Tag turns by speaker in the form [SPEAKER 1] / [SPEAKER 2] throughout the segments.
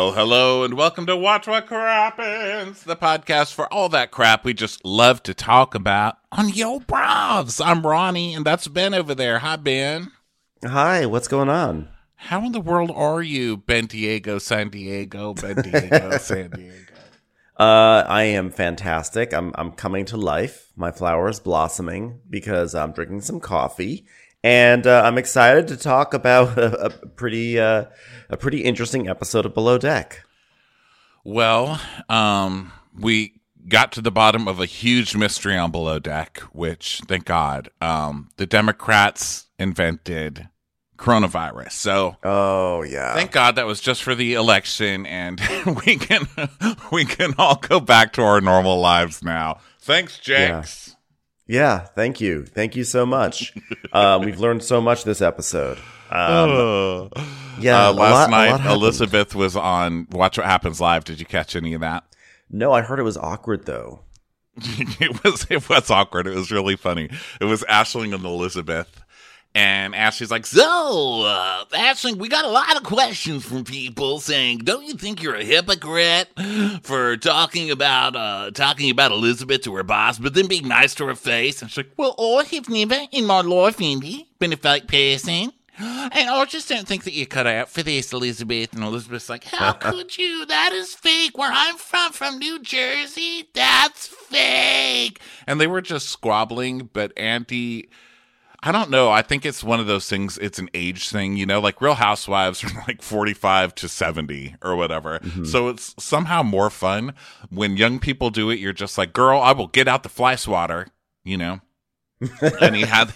[SPEAKER 1] Well, hello and welcome to Watch What Crappens, the podcast for all that crap we just love to talk about on Yo Bravs. I'm Ronnie, and that's Ben over there. Hi, Ben.
[SPEAKER 2] Hi, what's going on?
[SPEAKER 1] How in the world are you, Ben Diego, San Diego, Ben Diego, San Diego?
[SPEAKER 2] I am fantastic. I'm coming to life. My flower is blossoming because I'm drinking some coffee, and I'm excited to talk about a pretty interesting episode of Below Deck.
[SPEAKER 1] Well, we got to the bottom of a huge mystery on Below Deck, which, thank God, the Democrats invented coronavirus. So,
[SPEAKER 2] oh yeah,
[SPEAKER 1] thank God that was just for the election, and we can all go back to our normal lives now. Thanks, Jenks.
[SPEAKER 2] Yeah, thank you so much. We've learned so much this episode.
[SPEAKER 1] Last night Elizabeth was on Watch What Happens Live. Did you catch any of that?
[SPEAKER 2] No, I heard it was awkward though.
[SPEAKER 1] It was awkward. It was really funny. It was Aisling and Elizabeth. And Ashley's like, Aisling, we got a lot of questions from people saying, don't you think you're a hypocrite for talking about Elizabeth to her boss, but then being nice to her face? And she's like, well, I have never in my life, Andy, been a fake person. And I just don't think that you cut out for this, Elizabeth. And Elizabeth's like, how could you? That is fake. Where I'm from New Jersey, that's fake. And they were just squabbling, but Andy, I don't know. I think it's one of those things. It's an age thing, you know, like Real Housewives are like 45 to 70 or whatever. Mm-hmm. So it's somehow more fun when young people do it. You're just like, girl, I will get out the fly swatter, you know? And he had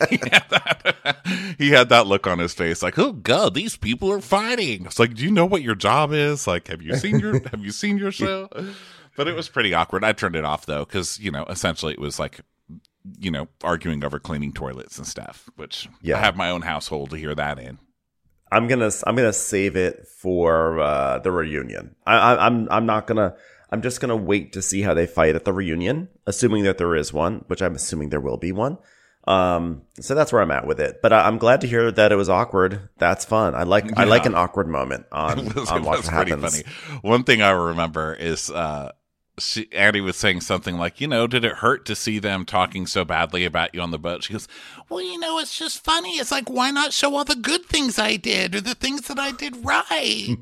[SPEAKER 1] that look on his face, like, oh God, these people are fighting. It's like, do you know what your job is? Like, have you seen your show? But it was pretty awkward. I turned it off though, because, you know, essentially it was like, you know, arguing over cleaning toilets and stuff, which I have my own household to hear that in.
[SPEAKER 2] I'm gonna save it for the reunion. I'm just gonna wait to see how they fight at the reunion, assuming that there is one, which I'm assuming there will be one. So that's where I'm at with it. But I'm glad to hear that it was awkward. That's fun. I like an awkward moment on Watch What Happens.
[SPEAKER 1] Funny. One thing I remember is Andy was saying something like, you know, did it hurt to see them talking so badly about you on the boat? She goes, well, you know, it's just funny. It's like, why not show all the good things I did or the things that I did right?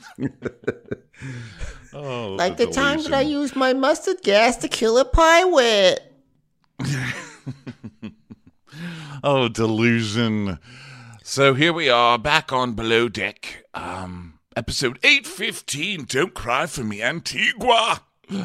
[SPEAKER 2] Oh, like the time that I used my mustard gas to kill a pirate.
[SPEAKER 1] Oh, delusion. So here we are back on Below Deck. Episode 815, Don't Cry for Me, Antigua.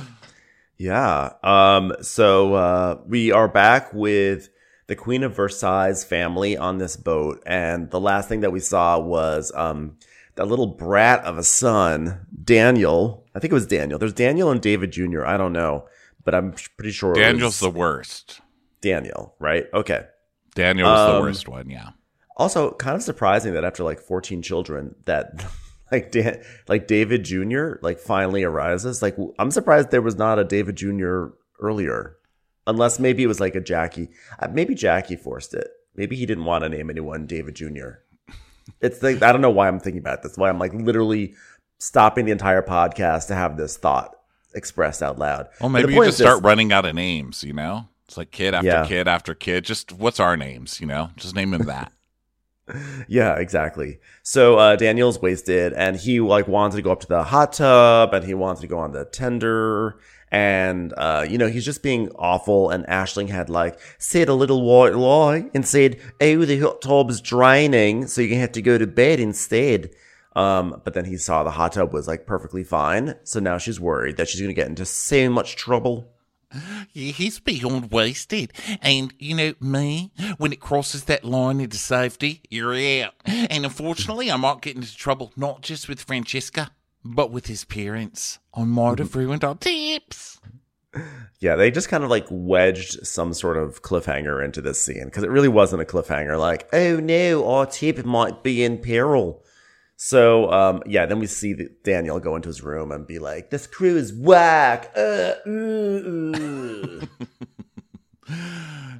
[SPEAKER 2] Yeah. So we are back with the Queen of Versailles family on this boat. And the last thing that we saw was that little brat of a son, Daniel. I think it was Daniel. There's Daniel and David Jr. I don't know, but I'm pretty sure
[SPEAKER 1] Daniel's the worst.
[SPEAKER 2] Daniel, right? Okay.
[SPEAKER 1] Daniel was the worst one, yeah.
[SPEAKER 2] Also, kind of surprising that after like 14 children that like David Jr. like finally arises. Like, I'm surprised there was not a David Jr. earlier, unless maybe it was like a Jackie. Maybe Jackie forced it. Maybe he didn't want to name anyone David Jr. It's like, I don't know why I'm thinking about this. Why I'm like literally stopping the entire podcast to have this thought expressed out loud.
[SPEAKER 1] Well, maybe you just start running out of names, you know? It's like kid after kid after kid. Just what's our names, you know? Just name him that.
[SPEAKER 2] Yeah, exactly. So Daniel's wasted, and he like wanted to go up to the hot tub, and he wanted to go on the tender, and you know, he's just being awful. And Aisling had like said a little white lie and said, "Oh, the hot tub's draining, so you're gonna have to go to bed instead." But then he saw the hot tub was like perfectly fine, so now she's worried that she's gonna get into so much trouble.
[SPEAKER 1] He's beyond wasted. And, you know, me, when it crosses that line into safety, you're out. And unfortunately, I might get into trouble, not just with Francesca, but with his parents. I might have ruined our tips.
[SPEAKER 2] Yeah, they just kind of like wedged some sort of cliffhanger into this scene, because it really wasn't a cliffhanger. Like, oh no, our tip might be in peril. So, then we see Daniel go into his room and be like, this crew is whack.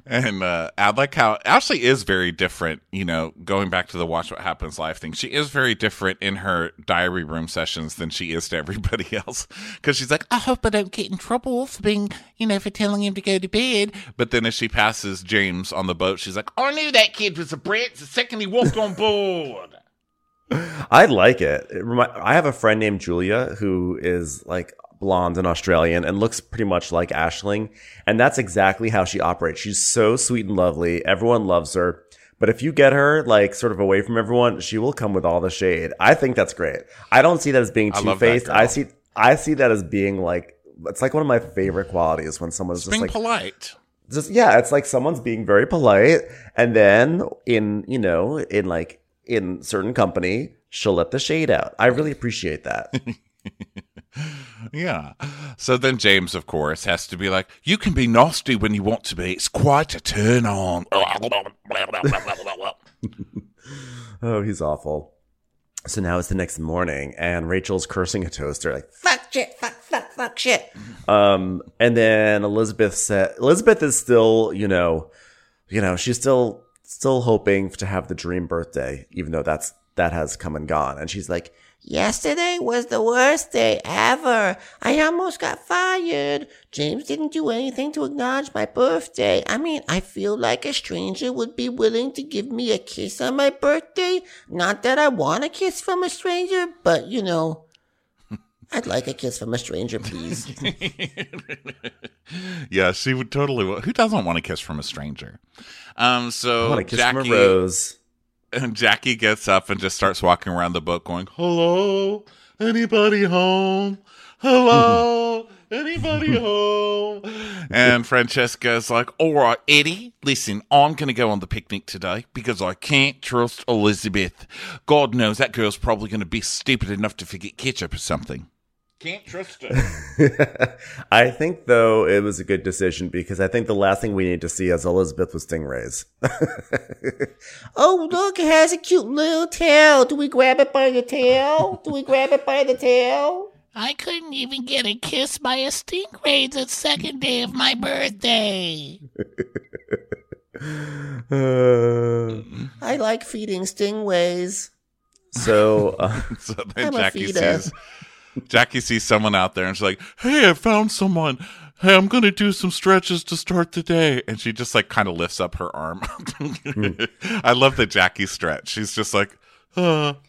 [SPEAKER 1] And I like how Ashley is very different, going back to the Watch What Happens Live thing. She is very different in her diary room sessions than she is to everybody else. Because she's like, I hope I don't get in trouble for being, for telling him to go to bed. But then as she passes James on the boat, she's like, I knew that kid was a brat the second he walked on board.
[SPEAKER 2] I like it. I have a friend named Julia who is like blonde and Australian and looks pretty much like Aisling. And that's exactly how she operates. She's so sweet and lovely. Everyone loves her. But if you get her like sort of away from everyone, she will come with all the shade. I think that's great. I don't see that as being two-faced. I see that as being like, it's like one of my favorite qualities when someone's just
[SPEAKER 1] being
[SPEAKER 2] like
[SPEAKER 1] polite.
[SPEAKER 2] It's like someone's being very polite. And then in certain company, she'll let the shade out. I really appreciate that.
[SPEAKER 1] Yeah. So then James, of course, has to be like, you can be nasty when you want to be. It's quite a turn on.
[SPEAKER 2] Oh, he's awful. So now it's the next morning, and Rachel's cursing a toaster, like, fuck shit, fuck shit. And then Elizabeth is still, she's still hoping to have the dream birthday, even though that has come and gone. And she's like, yesterday was the worst day ever. I almost got fired. James didn't do anything to acknowledge my birthday. I mean, I feel like a stranger would be willing to give me a kiss on my birthday. Not that I want a kiss from a stranger, but, I'd like a kiss from a stranger, please.
[SPEAKER 1] Yeah, she would totally. Who doesn't want a kiss from a stranger? So
[SPEAKER 2] I want a kiss from a rose.
[SPEAKER 1] And Jackie gets up and just starts walking around the boat going, hello, anybody home? Hello, anybody home? And Francesca's like, all right, Eddie, listen, I'm going to go on the picnic today because I can't trust Elizabeth. God knows that girl's probably going to be stupid enough to forget ketchup or something. Can't trust her.
[SPEAKER 2] I think, though, it was a good decision because I think the last thing we need to see is Elizabeth with stingrays. Oh, look, it has a cute little tail. Do we grab it by the tail?
[SPEAKER 3] I couldn't even get a kiss by a stingray the second day of my birthday.
[SPEAKER 2] I like feeding stingrays. So
[SPEAKER 1] then Jackie sees someone out there and she's like, hey, I found someone. Hey, I'm going to do some stretches to start the day. And she just like kind of lifts up her arm. I love the Jackie stretch. She's just like, I'm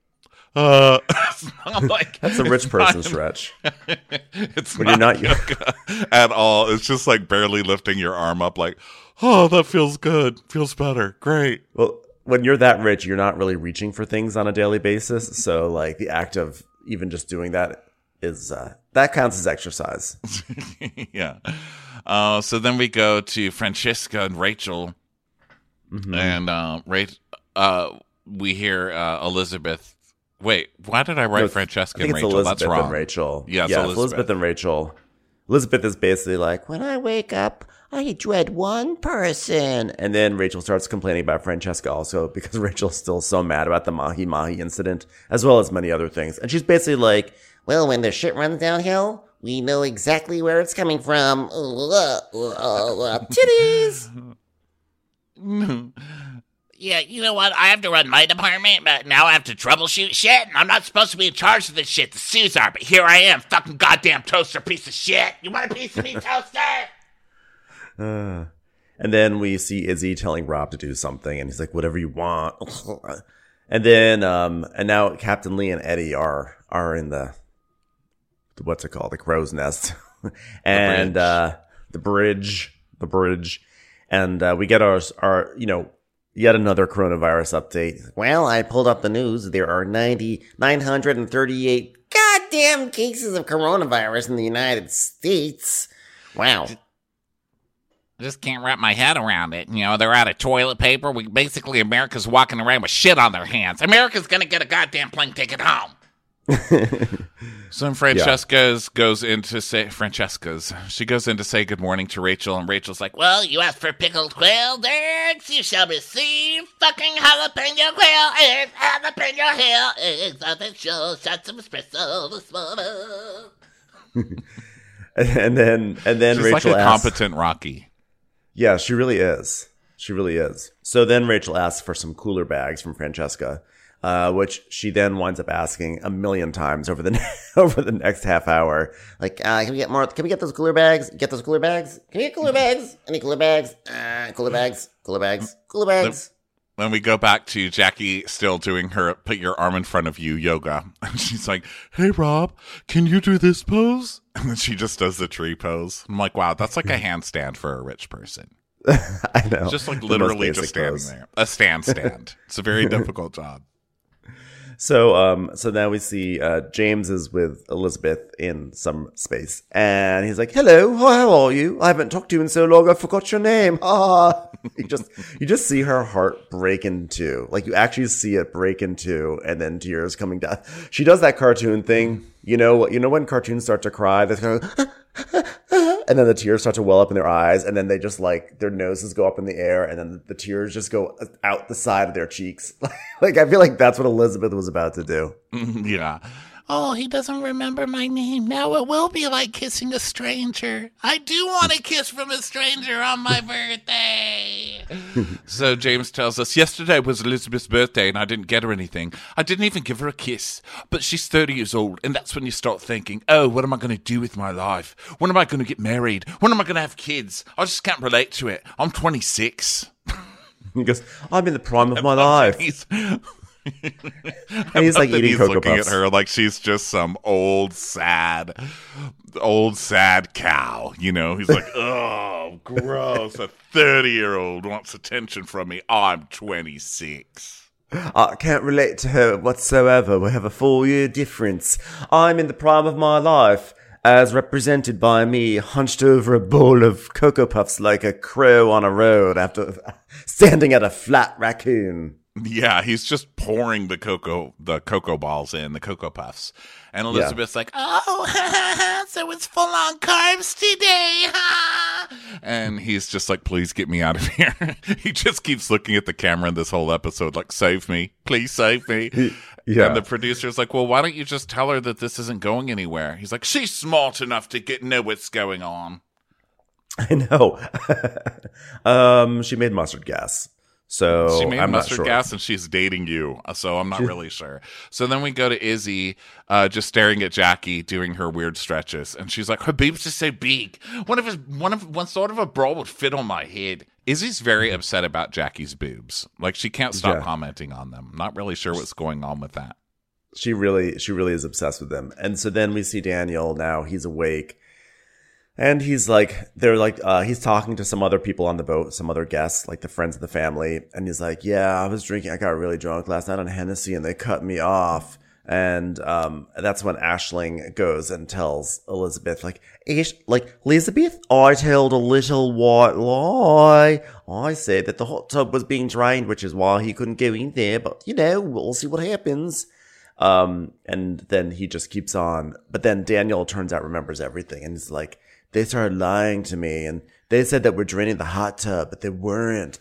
[SPEAKER 1] like,
[SPEAKER 2] that's a rich person stretch.
[SPEAKER 1] It's when you're not yoga at all. It's just like barely lifting your arm up like, oh, that feels good. Feels better. Great.
[SPEAKER 2] Well, when you're that rich, you're not really reaching for things on a daily basis. So like the act of even just doing that is that counts as exercise.
[SPEAKER 1] Yeah. So then we go to Francesca and Rachel, and we hear Elizabeth. Wait, why did I write Francesca and Rachel?
[SPEAKER 2] Elizabeth
[SPEAKER 1] That's wrong.
[SPEAKER 2] And Rachel.
[SPEAKER 1] Yes,
[SPEAKER 2] yeah, Elizabeth and Rachel. Elizabeth is basically like, when I wake up, I dread one person. And then Rachel starts complaining about Francesca also because Rachel's still so mad about the Mahi Mahi incident, as well as many other things. And she's basically like, well, when the shit runs downhill, we know exactly where it's coming from. Titties!
[SPEAKER 3] Yeah, you know what? I have to run my department, but now I have to troubleshoot shit, and I'm not supposed to be in charge of this shit. The Sues are, but here I am, fucking goddamn toaster piece of shit. You want a piece of me, toaster?
[SPEAKER 2] And then we see Izzy telling Rob to do something, and he's like, whatever you want. And then, and now Captain Lee and Eddie are in the what's it called? The crow's nest. And, the bridge. And, we get our, yet another coronavirus update. Well, I pulled up the news. There are 938 goddamn cases of coronavirus in the United States. Wow.
[SPEAKER 3] I just can't wrap my head around it. They're out of toilet paper. America's walking around with shit on their hands. America's gonna get a goddamn plane ticket home.
[SPEAKER 1] So Francesca goes in to say good morning to Rachel, and Rachel's like,
[SPEAKER 3] well, you asked for pickled quail, eggs, you shall receive fucking jalapeno quail, eggs, jalapeno hill, eggs on the show, shots of espresso this morning.
[SPEAKER 2] and then
[SPEAKER 1] she's
[SPEAKER 2] Rachel
[SPEAKER 1] like a
[SPEAKER 2] asks,
[SPEAKER 1] competent Rocky.
[SPEAKER 2] Yeah, she really is. She really is. So then Rachel asks for some cooler bags from Francesca, which she then winds up asking a million times over the over the next half hour. Like, can we get more? Can we get those cooler bags? Get those cooler bags? Can we get cooler bags? Any cooler bags? Cooler bags? Cooler bags? Cooler bags?
[SPEAKER 1] Then we go back to Jackie still doing her put your arm in front of you yoga. And she's like, hey, Rob, can you do this pose? And then she just does the tree pose. I'm like, wow, that's like a handstand for a rich person.
[SPEAKER 2] I know.
[SPEAKER 1] Just like literally just standing there. A stand. It's a very difficult job.
[SPEAKER 2] So now we see James is with Elizabeth in some space, and he's like, "Hello, how are you? I haven't talked to you in so long. I forgot your name." Ah, you just see her heart break in two. Like you actually see it break in two, and then tears coming down. She does that cartoon thing. You know when cartoons start to cry, they kind of, and then the tears start to well up in their eyes, and then they just like their noses go up in the air, and then the tears just go out the side of their cheeks. Like I feel like that's what Elizabeth was about to do.
[SPEAKER 1] Yeah.
[SPEAKER 3] Oh, he doesn't remember my name. Now it will be like kissing a stranger. I do want a kiss from a stranger on my birthday.
[SPEAKER 1] So James tells us, yesterday was Elizabeth's birthday and I didn't get her anything. I didn't even give her a kiss. But she's 30 years old, and that's when you start thinking, oh, what am I going to do with my life? When am I going to get married? When am I going to have kids? I just can't relate to it. I'm 26.
[SPEAKER 2] He goes, I'm in the prime of my life. And he's like eating Cocoa
[SPEAKER 1] looking
[SPEAKER 2] Puffs.
[SPEAKER 1] at her like she's just some old sad cow. You know, he's like, oh, gross. A 30-year-old wants attention from me. I'm 26.
[SPEAKER 2] I can't relate to her whatsoever. We have a 4-year difference. I'm in the prime of my life, as represented by me hunched over a bowl of Cocoa Puffs like a crow on a road after standing at a flat raccoon.
[SPEAKER 1] Yeah, he's just pouring the cocoa balls in, the Cocoa Puffs. And Elizabeth's like,
[SPEAKER 3] Oh, so it's full on carbs today.
[SPEAKER 1] and he's just like, please get me out of here. He just keeps looking at the camera in this whole episode like, save me. Please save me.
[SPEAKER 2] Yeah.
[SPEAKER 1] And the producer's like, well, why don't you just tell her that this isn't going anywhere? He's like, she's smart enough to know what's going on.
[SPEAKER 2] I know. She made mustard gas. So
[SPEAKER 1] she made
[SPEAKER 2] I'm
[SPEAKER 1] mustard
[SPEAKER 2] not sure.
[SPEAKER 1] gas and she's dating you. So I'm not really sure. So then we go to Izzy just staring at Jackie doing her weird stretches. And she's like, her boobs are so big. One sort of a bra would fit on my head. Izzy's very upset about Jackie's boobs. Like she can't stop commenting on them. Not really sure what's going on with that.
[SPEAKER 2] She really is obsessed with them. And so then we see Daniel now. He's awake. And he's like, he's talking to some other people on the boat, some other guests, like the friends of the family. And he's like, yeah, I got really drunk last night on Hennessy and they cut me off. And, that's when Aisling goes and tells Elizabeth, Elizabeth, I told a little white lie. I said that the hot tub was being drained, which is why he couldn't go in there. But, we'll see what happens. And then he just keeps on. But then Daniel turns out remembers everything. And he's like, they started lying to me, and they said that we're draining the hot tub, but they weren't.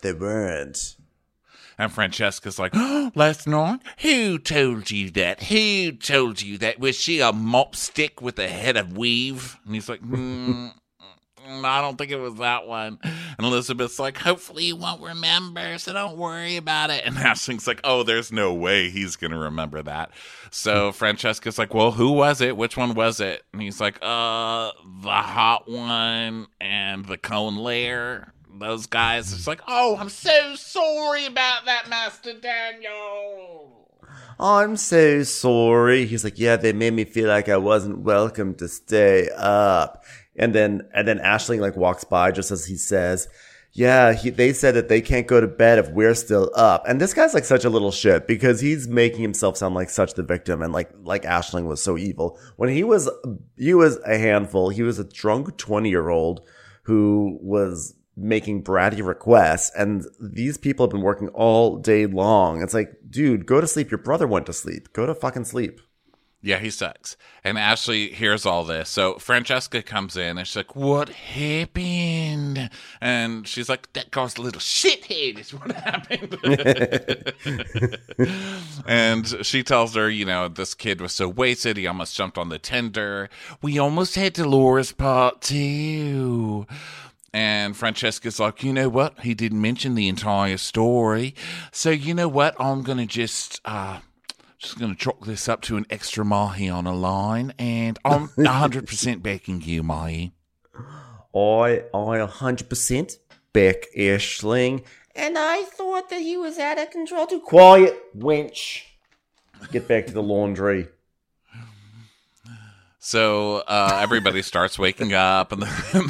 [SPEAKER 1] And Francesca's like, oh, last night? Who told you that? Who told you that? Was she a mop stick with a head of weave? And he's like, I don't think it was that one. And Elizabeth's like, hopefully you won't remember, so don't worry about it. And Aisling's like, oh, there's no way he's going to remember that. So Francesca's like, well, who was it? Which one was it? And he's like, the hot one and the cone layer. Those guys. It's like, oh, I'm so sorry about that, Master Daniel.
[SPEAKER 2] I'm so sorry. He's like, yeah, they made me feel like I wasn't welcome to stay up. And then Aisling walks by just as he says, yeah, they said that they can't go to bed if we're still up. And this guy's such a little shit because he's making himself sound like such the victim and like Aisling was so evil. When he was a handful. He was a drunk 20-year-old who was making bratty requests, and these people have been working all day long. It's like, dude, go to sleep. Your brother went to sleep. Go to fucking sleep.
[SPEAKER 1] Yeah, he sucks. And Ashley hears all this. So Francesca comes in and she's like, what happened? And she's like, that guy's a little shithead is what happened. And she tells her, this kid was so wasted, he almost jumped on the tender. We almost had Dolores part 2. And Francesca's like, you know what? He didn't mention the entire story. So you know what? I'm going to just going to chalk this up to an extra mahi on a line. And I'm 100% backing you, Mahi.
[SPEAKER 2] I 100% back Aisling. And I thought that he was out of control too. Quiet, wench. Get back to the laundry.
[SPEAKER 1] So everybody starts waking up, and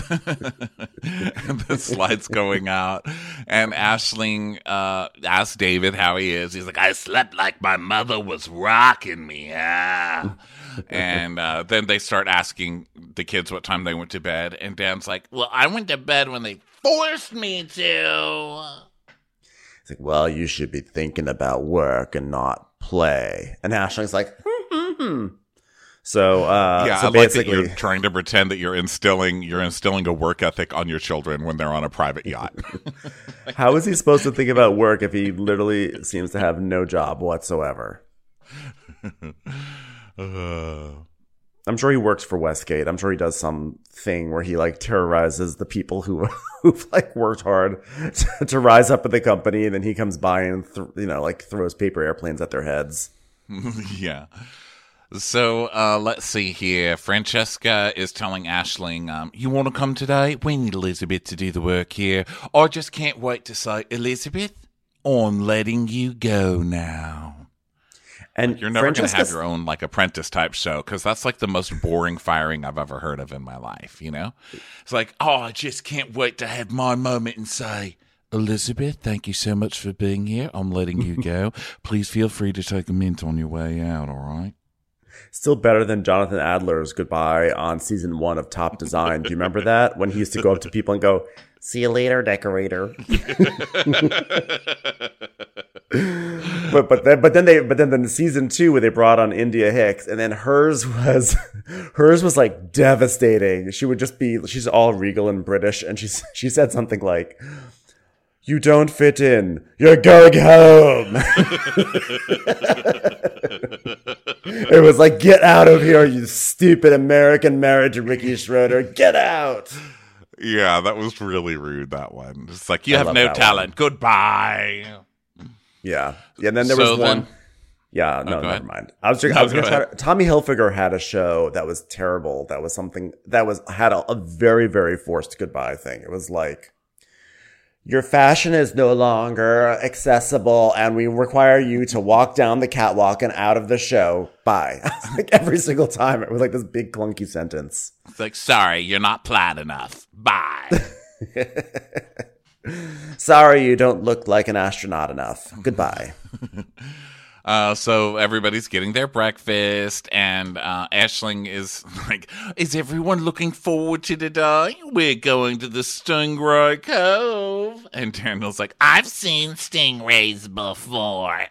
[SPEAKER 1] the slide's going out. And Aisling asks David how he is. He's like,
[SPEAKER 3] I slept like my mother was rocking me. Yeah.
[SPEAKER 1] And then they start asking the kids what time they went to bed. And Dan's like,
[SPEAKER 3] well, I went to bed when they forced me to.
[SPEAKER 2] It's like, well, you should be thinking about work and not play. And Aisling's like, So,
[SPEAKER 1] yeah,
[SPEAKER 2] so
[SPEAKER 1] I like that you're trying to pretend that you're instilling a work ethic on your children when they're on a private yacht.
[SPEAKER 2] How is he supposed to think about work if he literally seems to have no job whatsoever? I'm sure he works for Westgate. I'm sure he does some thing where he like terrorizes the people who've like worked hard to rise up in the company, and then he comes by and throws paper airplanes at their heads.
[SPEAKER 1] Yeah. So let's see here. Francesca is telling Aisling, you want to come today? We need Elizabeth to do the work here. I just can't wait to say, Elizabeth, I'm letting you go now.
[SPEAKER 2] And
[SPEAKER 1] you're never going to have your own like apprentice type show, because that's like the most boring firing I've ever heard of in my life, you know? It's like, I just can't wait to have my moment and say, Elizabeth, thank you so much for being here. I'm letting you go. Please feel free to take a mint on your way out, all right?
[SPEAKER 2] Still better than Jonathan Adler's goodbye on season 1 of Top Design. Do you remember that? When he used to go up to people and go, see you later, decorator. but then season 2 where they brought on India Hicks, and then hers was like devastating. She's all regal and British, and she said something like, you don't fit in. You're going home. It was like, get out of here, you stupid American married to Ricky Schroeder. Get out.
[SPEAKER 1] Yeah, that was really rude, that one. It's like, you have no talent. One. Goodbye.
[SPEAKER 2] Yeah. And then there was one. Yeah, no, never mind. I was going to try to. Tommy Hilfiger had a show that was terrible. That was something that had a very, very forced goodbye thing. It was like, your fashion is no longer accessible, and we require you to walk down the catwalk and out of the show. Bye. Like every single time, it was like this big clunky sentence.
[SPEAKER 3] It's like, sorry, you're not plaid enough. Bye.
[SPEAKER 2] Sorry, you don't look like an astronaut enough. Goodbye.
[SPEAKER 1] So everybody's getting their breakfast, and Aisling is like, is everyone looking forward to today? We're going to the Stingray Cove. And Daniel's like,
[SPEAKER 3] I've seen stingrays before.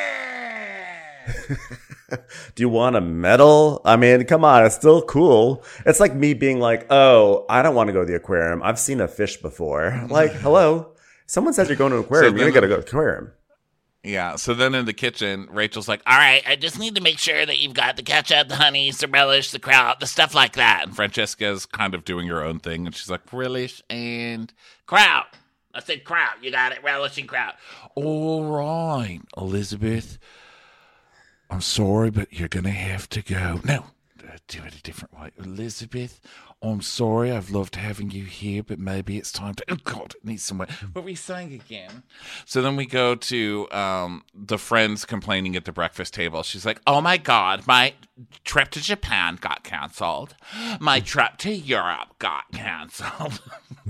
[SPEAKER 2] Do you want a medal? I mean, come on, it's still cool. It's like me being like, oh, I don't want to go to the aquarium. I've seen a fish before. Like, hello? Someone says you're going to an aquarium. You're going to go to the aquarium.
[SPEAKER 1] Yeah, so then in the kitchen, Rachel's like,
[SPEAKER 3] all right, I just need to make sure that you've got the ketchup, the honeys, the relish, the kraut, the stuff like that.
[SPEAKER 1] And Francesca's kind of doing her own thing, and she's like, relish and
[SPEAKER 3] kraut. I said kraut. You got it, relish and kraut.
[SPEAKER 1] All right, Elizabeth. I'm sorry, but you're going to have to go. No, do it a different way. Elizabeth, I'm sorry. I've loved having you here, but maybe it's time to... Oh, God, it needs some way. What were we saying again? So then we go to the friends complaining at the breakfast table. She's like, oh, my God, my trip to Japan got canceled. My trip to Europe got canceled.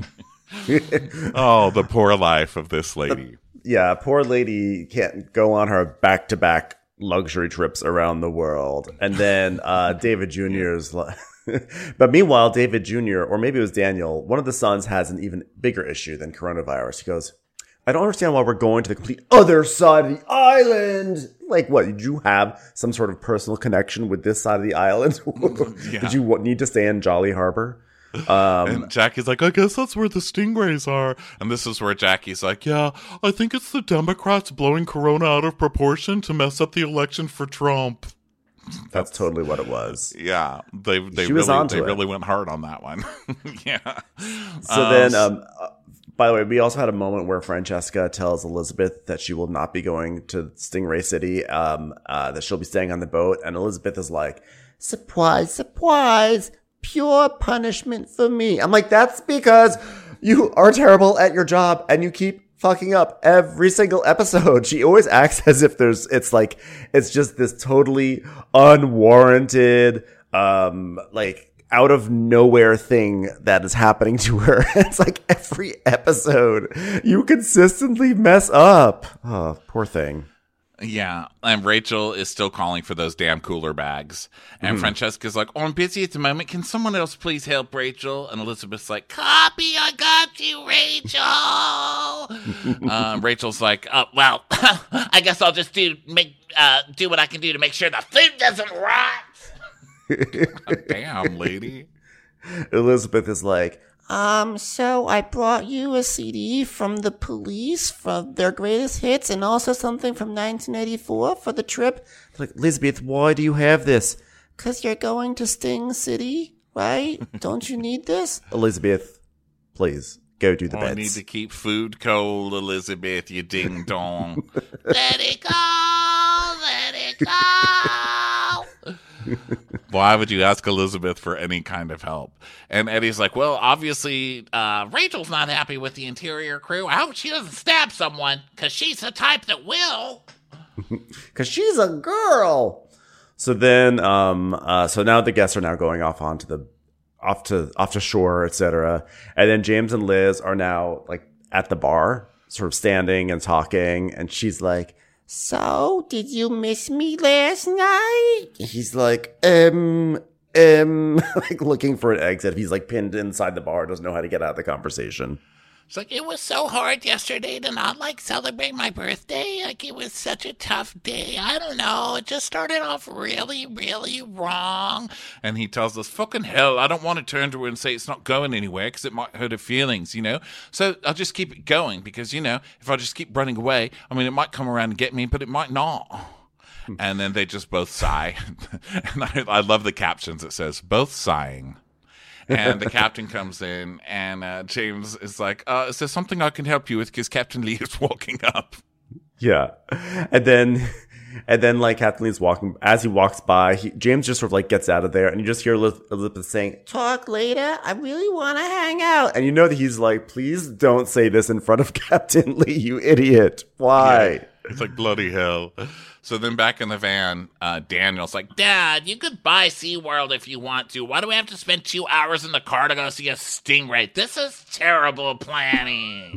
[SPEAKER 1] Oh, the poor life of this lady.
[SPEAKER 2] Yeah, poor lady can't go on her back-to-back luxury trips around the world. And then David Jr.'s... But meanwhile, David Jr., or maybe it was Daniel, one of the sons has an even bigger issue than coronavirus. He goes, I don't understand why we're going to the complete other side of the island. Like, what? Did you have some sort of personal connection with this side of the island? Yeah. Did you need to stay in Jolly Harbor?
[SPEAKER 1] And Jackie's like, I guess that's where the stingrays are. And this is where Jackie's like, yeah, I think it's the Democrats blowing Corona out of proportion to mess up the election for Trump.
[SPEAKER 2] That's totally what it was.
[SPEAKER 1] Yeah, they
[SPEAKER 2] She was onto it.
[SPEAKER 1] really went hard on that one. Yeah.
[SPEAKER 2] So then, by the way, we also had a moment where Francesca tells Elizabeth that she will not be going to Stingray City, that she'll be staying on the boat. And Elizabeth is like, surprise, surprise, pure punishment for me. I'm like, that's because you are terrible at your job and you keep fucking up every single episode. She always acts as if it's just this totally unwarranted, like out of nowhere thing that is happening to her. It's like every episode you consistently mess up. Oh, poor thing.
[SPEAKER 1] Yeah, and Rachel is still calling for those damn cooler bags. And Francesca's like, oh, I'm busy at the moment. Can someone else please help Rachel? And Elizabeth's like, copy, I got you, Rachel. Rachel's like, oh, well, I guess I'll just do what I can do to make sure the food doesn't rot. Damn, lady.
[SPEAKER 2] Elizabeth is like, so I brought you a CD from the Police from their greatest hits and also something from 1984 for the trip. They're like, Elizabeth, why do you have this? 'Cause you're going to Sting City, right? Don't you need this? Elizabeth, please, go do the beds.
[SPEAKER 1] I need to keep food cold, Elizabeth, you ding dong.
[SPEAKER 3] Let it go, let it go.
[SPEAKER 1] Why would you ask Elizabeth for any kind of help? And Eddie's like, well, obviously,
[SPEAKER 3] Rachel's not happy with the interior crew. I hope she doesn't stab someone, because she's the type that will.
[SPEAKER 2] Because she's a girl. So then, so now the guests are now going off to shore, etc. And then James and Liz are now like at the bar, sort of standing and talking. And she's like, so, did you miss me last night? He's like, like looking for an exit. He's like pinned inside the bar, doesn't know how to get out of the conversation.
[SPEAKER 3] It's like, it was so hard yesterday to not, like, celebrate my birthday. Like, it was such a tough day. I don't know. It just started off really, really wrong.
[SPEAKER 1] And he tells us, fucking hell, I don't want to turn to her and say it's not going anywhere because it might hurt her feelings, you know? So I'll just keep it going because, you know, if I just keep running away, I mean, it might come around and get me, but it might not. And then they just both sigh. And I love the captions. It says, both sighing. And the captain comes in, and James is like, is there something I can help you with? Because Captain Lee is walking up.
[SPEAKER 2] Yeah. And then like Captain Lee's walking, as he walks by, James just sort of like gets out of there, and you just hear Elizabeth saying, talk later, I really want to hang out. And you know that he's like, please don't say this in front of Captain Lee, you idiot. Why?
[SPEAKER 1] Yeah. It's like, bloody hell. So then back in the van, Daniel's like,
[SPEAKER 3] Dad, you could buy SeaWorld if you want to. Why do we have to spend 2 hours in the car to go see a stingray? This is terrible planning.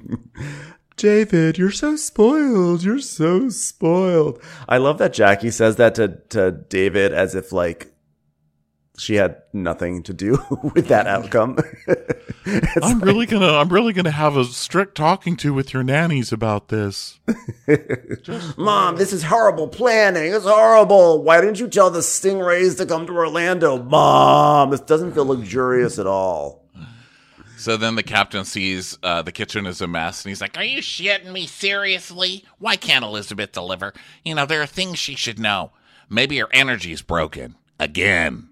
[SPEAKER 2] David, you're so spoiled. You're so spoiled. I love that Jackie says that to David as if like she had nothing to do with that outcome.
[SPEAKER 1] I'm really gonna have a strict talking to with your nannies about this.
[SPEAKER 2] Mom, this is horrible planning. It's horrible. Why didn't you tell the Stingrays to come to Orlando? Mom, this doesn't feel luxurious at all.
[SPEAKER 1] So then the captain sees the kitchen is a mess, and he's like,
[SPEAKER 3] are you shitting me seriously? Why can't Elizabeth deliver? You know, there are things she should know.
[SPEAKER 1] maybe her energy's broken again.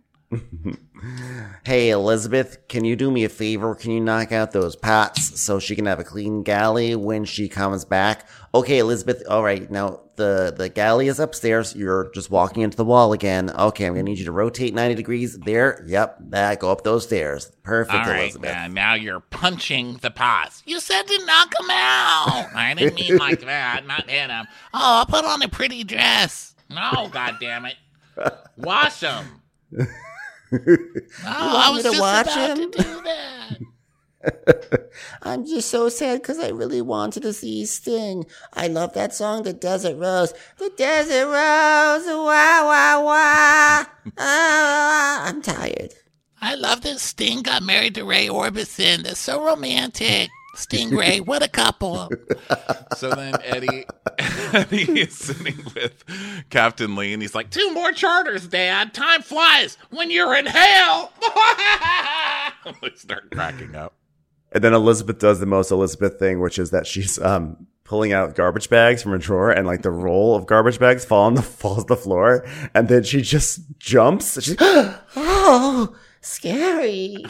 [SPEAKER 2] Hey, Elizabeth, can you do me a favor? Can you knock out those pots so she can have a clean galley when she comes back? Okay, Elizabeth, all right, now the galley is upstairs. You're just walking into the wall again. Okay, I'm going to need you to rotate 90 degrees there. Yep, go up those stairs. Perfect,
[SPEAKER 3] all right,
[SPEAKER 2] Elizabeth.
[SPEAKER 3] Now you're punching the pots. You said to knock them out. I didn't mean like that, not hit them. Oh, I'll put on a pretty dress. No, goddammit. Wash them. I was just about to do that.
[SPEAKER 2] I'm just so sad because I really wanted to see Sting. I love that song, The Desert Rose. The Desert Rose, wah, wah, wah. I'm tired.
[SPEAKER 3] I love that Sting got married to Ray Orbison. That's so romantic. Stingray, what a couple.
[SPEAKER 1] So then Eddie is sitting with Captain Lee, and he's like,
[SPEAKER 3] 2 more charters, Dad. Time flies when you're in hell.
[SPEAKER 1] They start cracking up.
[SPEAKER 2] And then Elizabeth does the most Elizabeth thing, which is that she's pulling out garbage bags from a drawer, and like the roll of garbage bags falls on the floor, and then she just jumps. She's
[SPEAKER 4] Oh, scary.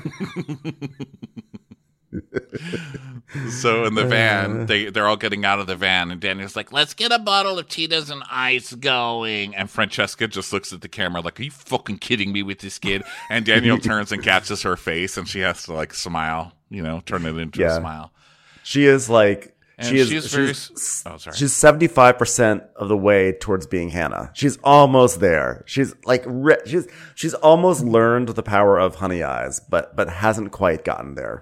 [SPEAKER 1] So in the van, they're all getting out of the van, and Daniel's like, let's get a bottle of Tito's and ice going. And Francesca just looks at the camera like, are you fucking kidding me with this kid? And Daniel turns and catches her face, and she has to like smile, turn it into a smile.
[SPEAKER 2] She is like,
[SPEAKER 1] And
[SPEAKER 2] she's
[SPEAKER 1] sorry.
[SPEAKER 2] She's 75% of the way towards being Hannah. She's almost there. She's like, she's almost learned the power of honey eyes, but hasn't quite gotten there.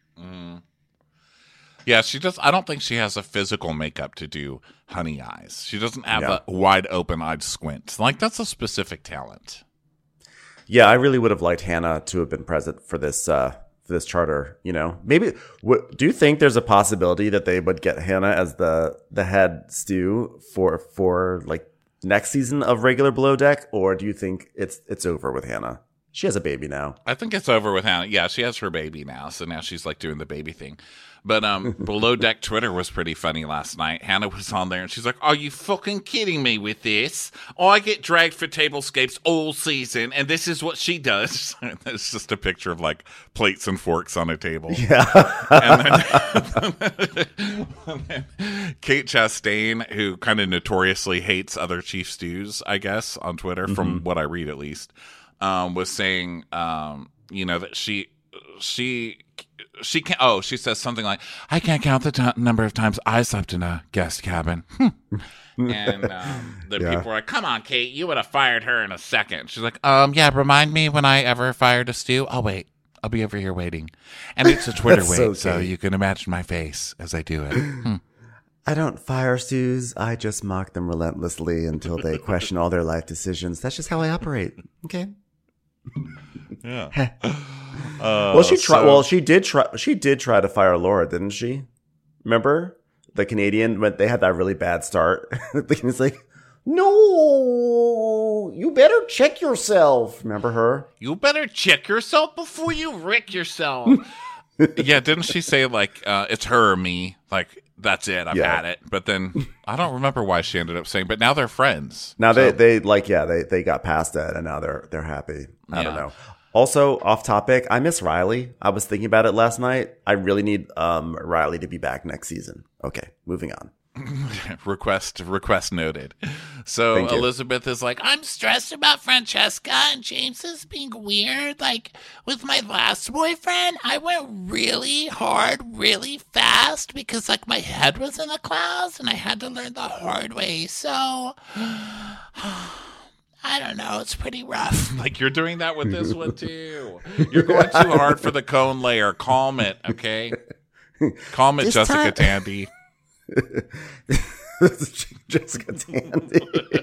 [SPEAKER 1] Yeah, she does. I don't think she has a physical makeup to do honey eyes. She doesn't have a wide open eyed squint. Like, that's a specific talent.
[SPEAKER 2] Yeah, I really would have liked Hannah to have been present for this charter. Maybe. Do you think there's a possibility that they would get Hannah as the head stew for like next season of regular Below Deck, or do you think it's over with Hannah? She has a baby now.
[SPEAKER 1] I think it's over with Hannah. Yeah, she has her baby now, so now she's like doing the baby thing. But Below Deck Twitter was pretty funny last night. Hannah was on there, and she's like, are you fucking kidding me with this? I get dragged for tablescapes all season, and this is what she does. It's just a picture of, like, plates and forks on a table.
[SPEAKER 2] Yeah.
[SPEAKER 1] and then Kate Chastain, who kind of notoriously hates other chief stews, I guess, on Twitter, from what I read at least, was saying, that she can't. Oh, she says something like, "I can't count the number of times I slept in a guest cabin." And the people were like, "Come on, Kate, you would have fired her in a second." She's like, "Yeah, remind me when I ever fired a stew. I'll wait. I'll be over here waiting." And it's a Twitter wait, so you can imagine my face as I do it.
[SPEAKER 2] I don't fire stews. I just mock them relentlessly until they question all their life decisions. That's just how I operate. Okay.
[SPEAKER 1] Yeah.
[SPEAKER 2] She did try to fire Laura, didn't she? Remember the Canadian when they had that really bad start? It's like, no, you better check yourself. Remember her?
[SPEAKER 1] You better check yourself before you wreck yourself. Yeah, didn't she say like it's her or me? Like, that's it. I've had it. But then I don't remember why she ended up saying. But now they're friends.
[SPEAKER 2] Now they got past that, and now they're happy. I don't know. Also, off topic, I miss Riley. I was thinking about it last night. I really need Riley to be back next season. Okay, moving on.
[SPEAKER 1] Request noted. So Elizabeth is like,
[SPEAKER 3] I'm stressed about Francesca and James is being weird. Like, with my last boyfriend, I went really hard, really fast because, like, my head was in the clouds and I had to learn the hard way. So, I don't know. It's pretty rough.
[SPEAKER 1] Like, you're doing that with this one, too. You're going too hard for the cone layer. Calm it, okay? Calm it, Jessica Tandy.
[SPEAKER 2] Jessica Tandy.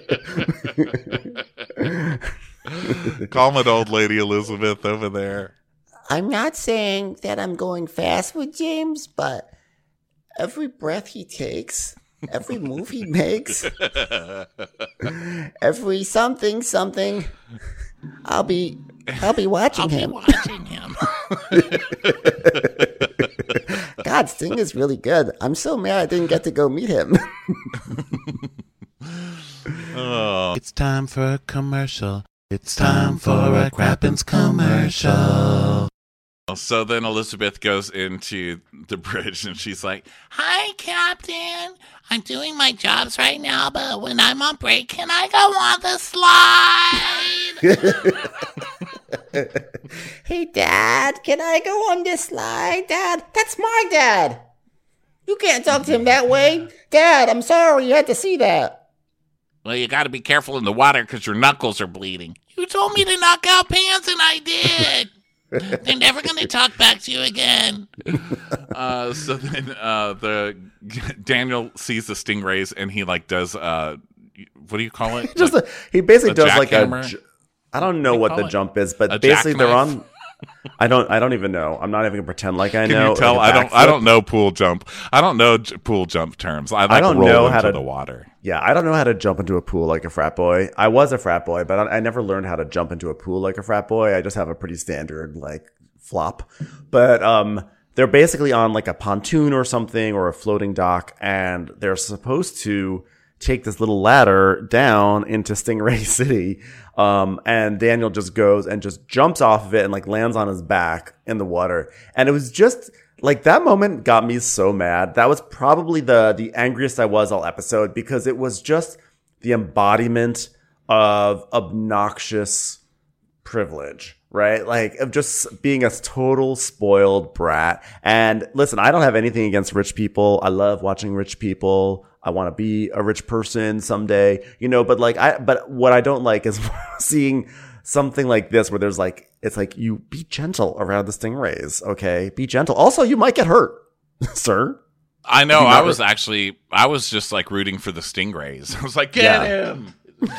[SPEAKER 1] Calm it, old lady Elizabeth over there.
[SPEAKER 4] I'm not saying that I'm going fast with James, but every breath he takes, every move he makes, every something, I'll be watching him. God, Sting is really good. I'm so mad I didn't get to go meet him.
[SPEAKER 1] It's time for a commercial. It's time for a Crappens commercial. So then Elizabeth goes into the bridge and she's like,
[SPEAKER 3] Hi, Captain. I'm doing my jobs right now, but when I'm on break, can I go on the slide?
[SPEAKER 4] Hey, Dad, can I go on this slide? Dad, that's my dad. You can't talk to him that way. Dad, I'm sorry you had to see that.
[SPEAKER 3] Well, you got to be careful in the water because your knuckles are bleeding. You told me to knock out pants, and I did. They're never going to talk back to you again.
[SPEAKER 1] So then Daniel sees the stingrays and he like does what do you call it?
[SPEAKER 2] He basically does like
[SPEAKER 1] jackhammer?
[SPEAKER 2] I don't know what the jump is, but basically they're on. I don't even know. I'm not even gonna pretend like I know.
[SPEAKER 1] Can you tell? I don't know pool jump. I don't know pool jump terms. I don't know how to the water.
[SPEAKER 2] Yeah, I don't know how to jump into a pool like a frat boy. I was a frat boy, but I never learned how to jump into a pool like a frat boy. I just have a pretty standard like flop. But they're basically on like a pontoon or something or a floating dock, and they're supposed to take this little ladder down into Stingray City. And Daniel just goes and just jumps off of it and like lands on his back in the water. And it was just like that moment got me so mad. That was probably the angriest I was all episode, because it was just the embodiment of obnoxious privilege, right? Like of just being a total spoiled brat. And listen, I don't have anything against rich people. I love watching rich people. I want to be a rich person someday, but what I don't like is seeing something like this where there's like, it's like, you be gentle around the stingrays. Okay. Be gentle. Also, you might get hurt, sir.
[SPEAKER 1] I know. I was just like rooting for the stingrays. I was like, get him.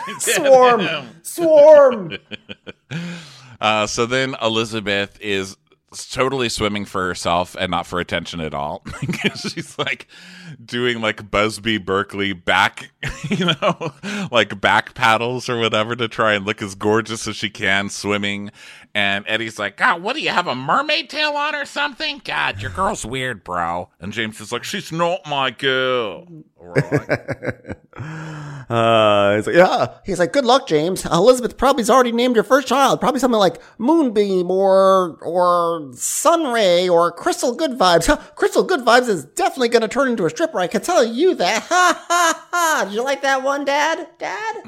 [SPEAKER 2] Swarm.
[SPEAKER 1] So then Elizabeth is totally swimming for herself and not for attention at all. She's like doing like Busby Berkeley back, like back paddles or whatever to try and look as gorgeous as she can swimming. And Eddie's like, God, what do you have, a mermaid tail on or something? God, your girl's weird, bro. And James is like, she's not my girl. Right.
[SPEAKER 2] He's like, yeah.
[SPEAKER 4] He's like, good luck, James. Elizabeth probably's already named your first child. Probably something like Moonbeam or Sunray or Crystal Good Vibes. Crystal Good Vibes is definitely going to turn into a stripper. I can tell you that. Ha, ha, ha. Did you like that one, Dad? Dad?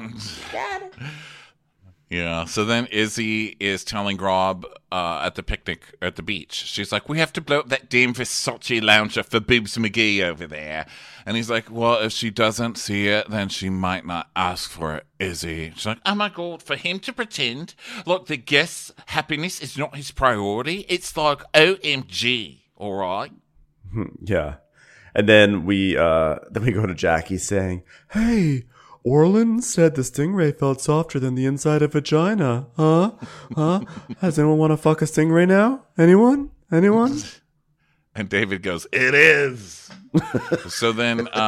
[SPEAKER 1] Yeah, so then Izzy is telling Rob at the picnic at the beach. She's like, we have to blow up that Dame Versace lounger for Boobs McGee over there. And he's like, well, if she doesn't see it, then she might not ask for it, Izzy. She's like, oh my God, for him to pretend like the guest's happiness is not his priority, it's like OMG, all right?
[SPEAKER 2] Yeah. And then we go to Jackie saying, hey, Orlin said the stingray felt softer than the inside of vagina. Huh? Does anyone want to fuck a stingray now? Anyone?
[SPEAKER 1] And David goes, it is. So then they've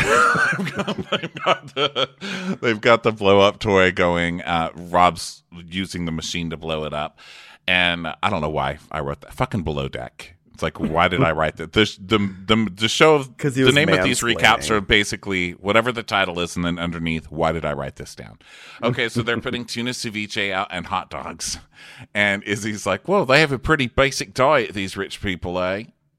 [SPEAKER 1] got the blow up toy going. Rob's using the machine to blow it up. And I don't know why I wrote that. Fucking Below Deck. It's like, why did I write that? The show, the name of these recaps are basically whatever the title is, and then underneath, why did I write this down? Okay, so they're putting tuna ceviche out and hot dogs. And Izzy's like, whoa, they have a pretty basic diet, these rich people, eh?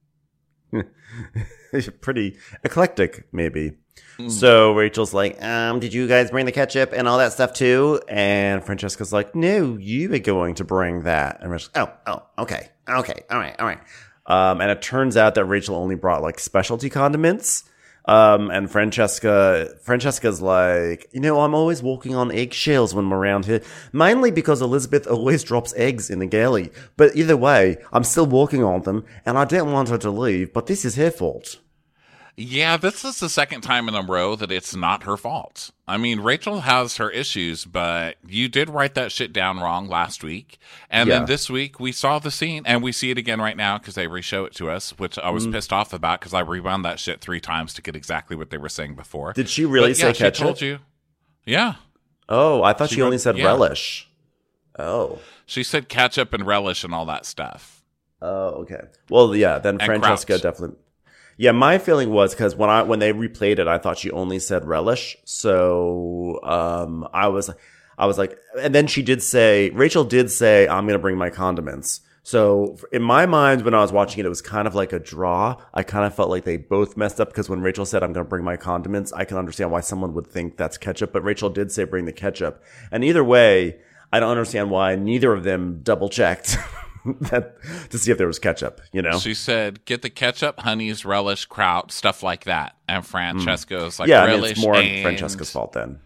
[SPEAKER 2] Pretty eclectic, maybe. So Rachel's like, did you guys bring the ketchup and all that stuff too? And Francesca's like, no, you were going to bring that. And Rachel's like, oh, okay, all right. And it turns out that Rachel only brought like specialty condiments. And Francesca's like, I'm always walking on eggshells when I'm around here, mainly because Elizabeth always drops eggs in the galley. But either way, I'm still walking on them, and I didn't want her to leave, but this is her fault.
[SPEAKER 1] Yeah, this is the second time in a row that it's not her fault. I mean, Rachel has her issues, but you did write that shit down wrong last week. And then this week we saw the scene, and we see it again right now because they re-show it to us, which I was pissed off about because I rewound that shit 3 times to get exactly what they were saying before.
[SPEAKER 2] Did she really say ketchup?
[SPEAKER 1] She told you. Yeah.
[SPEAKER 2] Oh, I thought she only said relish. Oh.
[SPEAKER 1] She said ketchup and relish and all that stuff.
[SPEAKER 2] Oh, okay. Well, yeah, then Francesca
[SPEAKER 1] Crouch.
[SPEAKER 2] Definitely... Yeah, my feeling was because when they replayed it, I thought she only said relish. So I was like, and then Rachel did say, I'm gonna bring my condiments. So in my mind, when I was watching it was kind of like a draw. I kind of felt like they both messed up because when Rachel said, I'm gonna bring my condiments, I can understand why someone would think that's ketchup. But Rachel did say bring the ketchup, and either way, I don't understand why neither of them double checked. That to see if there was ketchup,
[SPEAKER 1] She said, get the ketchup, honeys, relish, kraut, stuff like that. And Francesca's like, relish.
[SPEAKER 2] It's more Francesca's fault then.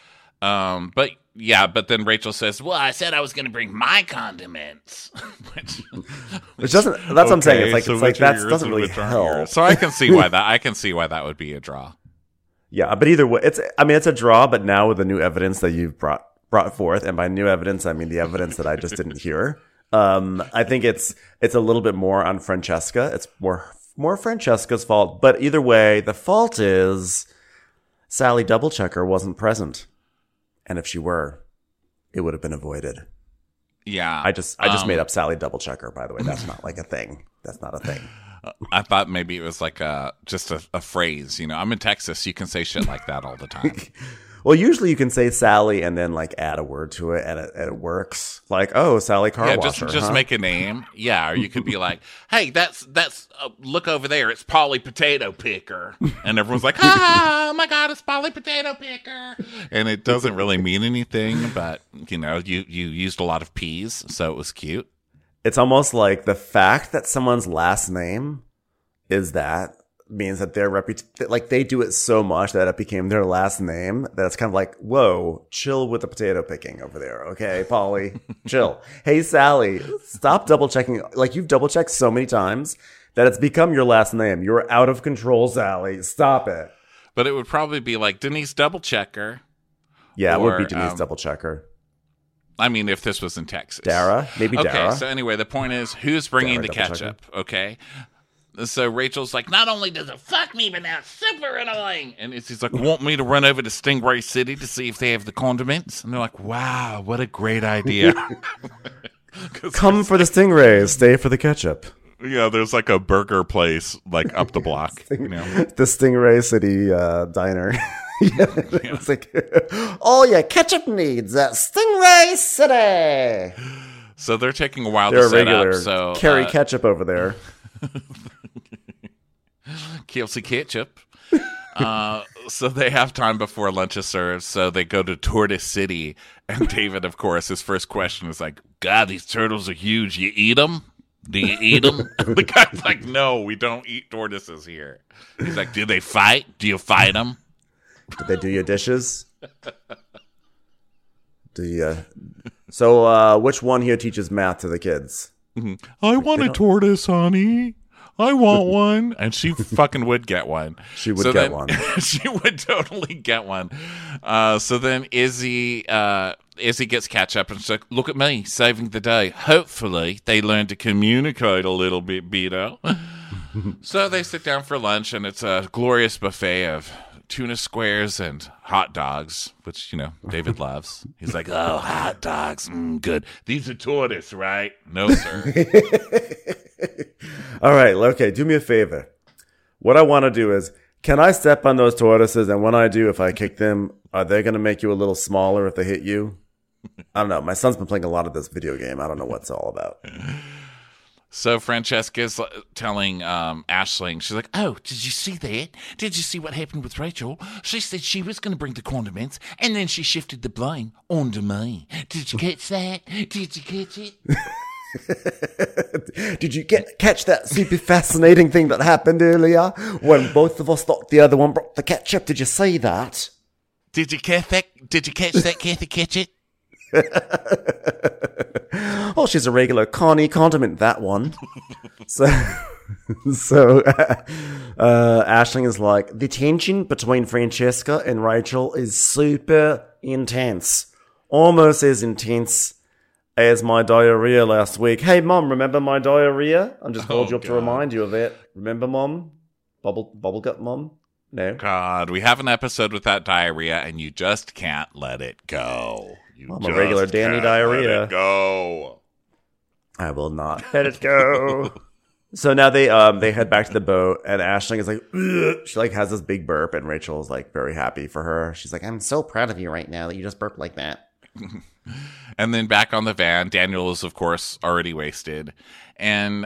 [SPEAKER 1] But then Rachel says, well, I said I was going to bring my condiments.
[SPEAKER 2] which doesn't, that's what I'm saying. It's like that doesn't really help.
[SPEAKER 1] So I can see why that would be a draw.
[SPEAKER 2] Yeah, but either way, it's a draw, but now with the new evidence that you've brought forth, and by new evidence, I mean the evidence that I just didn't hear. I think it's a little bit more on Francesca. It's more Francesca's fault. But either way, the fault is Sally Doublechecker wasn't present. And if she were, it would have been avoided.
[SPEAKER 1] Yeah.
[SPEAKER 2] I just made up Sally Doublechecker, by the way. That's not like a thing. That's not a thing.
[SPEAKER 1] I thought maybe it was like just a phrase. You know, I'm in Texas. You can say shit like that all the time.
[SPEAKER 2] Well, usually you can say Sally and then like add a word to it, and it works. Like, oh, Sally Car
[SPEAKER 1] Yeah,
[SPEAKER 2] Washer.
[SPEAKER 1] just
[SPEAKER 2] huh?
[SPEAKER 1] make a name. Yeah, or you could be like, hey, that's look over there. It's Polly Potato Picker, and everyone's like, oh my God, it's Polly Potato Picker, and it doesn't really mean anything, but you know, you used a lot of P's, so it was cute.
[SPEAKER 2] It's almost like the fact that someone's last name is that means that their like they do it so much that it became their last name that it's kind of like, whoa, chill with the potato picking over there. Okay, Polly, chill. Hey, Sally, stop double checking. Like you've double checked so many times that it's become your last name. You're out of control, Sally. Stop it.
[SPEAKER 1] But it would probably be like Denise Double Checker.
[SPEAKER 2] Yeah, it would be
[SPEAKER 1] Or,
[SPEAKER 2] Denise Double Checker.
[SPEAKER 1] I mean, if this was in Texas.
[SPEAKER 2] Dara, maybe
[SPEAKER 1] Okay,
[SPEAKER 2] Dara.
[SPEAKER 1] so anyway, the point is, who's bringing
[SPEAKER 2] Dara
[SPEAKER 1] the
[SPEAKER 2] Double
[SPEAKER 1] ketchup? Okay. So Rachel's like, not only does it fuck me, but now it's super annoying. And he's like, want me to run over to Stingray City to see if they have the condiments? And they're like, wow, what a great idea.
[SPEAKER 2] Come for the stingrays, stay for the ketchup.
[SPEAKER 1] Yeah, there's like a burger place like up the block. You know?
[SPEAKER 2] The Stingray City diner. It's like,
[SPEAKER 4] All your ketchup needs at Stingray City.
[SPEAKER 1] So they're taking a while
[SPEAKER 2] they're
[SPEAKER 1] to
[SPEAKER 2] a
[SPEAKER 1] set
[SPEAKER 2] regular
[SPEAKER 1] up. So
[SPEAKER 2] carry ketchup over there.
[SPEAKER 1] Kelsey Ketchup. So they have time before lunch is served, so they go to Tortoise City. And David, of course, his first question is like, God, these turtles are huge. You eat them? Do you eat them? The guy's like, no, we don't eat tortoises here. He's like, do they fight? Do you fight them?
[SPEAKER 2] Did they do your dishes? Do you? So, which one here teaches math to the kids?
[SPEAKER 1] I want a tortoise, honey. I want one. And she fucking would get one.
[SPEAKER 2] She would get one.
[SPEAKER 1] She would totally get one. So then Izzy gets ketchup and she's like, look at me, saving the day. Hopefully they learn to communicate a little bit better. So they sit down for lunch and it's a glorious buffet of tuna squares and hot dogs, which, you know, David loves. He's like, oh, hot dogs, good. These are tortoise, right? No, sir.
[SPEAKER 2] All right, okay, do me a favor. What I want to do is, can I step on those tortoises, and when I do, if I kick them, are they going to make you a little smaller if they hit you? I don't know. My son's been playing a lot of this video game. I don't know what it's all about.
[SPEAKER 1] So Francesca's telling Aisling, she's like, oh, did you see that? Did you see what happened with Rachel? She said she was going to bring the condiments, and then she shifted the blame onto me. Did you catch that? Did you catch it?
[SPEAKER 2] Did you catch that super fascinating thing that happened earlier when both of us thought the other one brought the ketchup? Did you see that?
[SPEAKER 1] Did you catch that? Did you catch that, Kathy? Catch it?
[SPEAKER 2] Oh, she's a regular Connie condiment, that one. So Aisling is like, the tension between Francesca and Rachel is super intense. Almost as intense as my diarrhea last week. Hey, Mom, remember my diarrhea? I'm just called you up to remind you of it. Remember, Mom? Bubble gut, Mom? No?
[SPEAKER 1] God, we have an episode with that diarrhea, and you just can't let it go.
[SPEAKER 2] I'm a regular Danny diarrhea.
[SPEAKER 1] Let it go.
[SPEAKER 2] I will not let it go. So now they head back to the boat, and Aisling is like, ugh. She like has this big burp, and Rachel is like very happy for her. She's like, I'm so proud of you right now that you just burped like that.
[SPEAKER 1] And then back on the van, Daniel is of course already wasted, and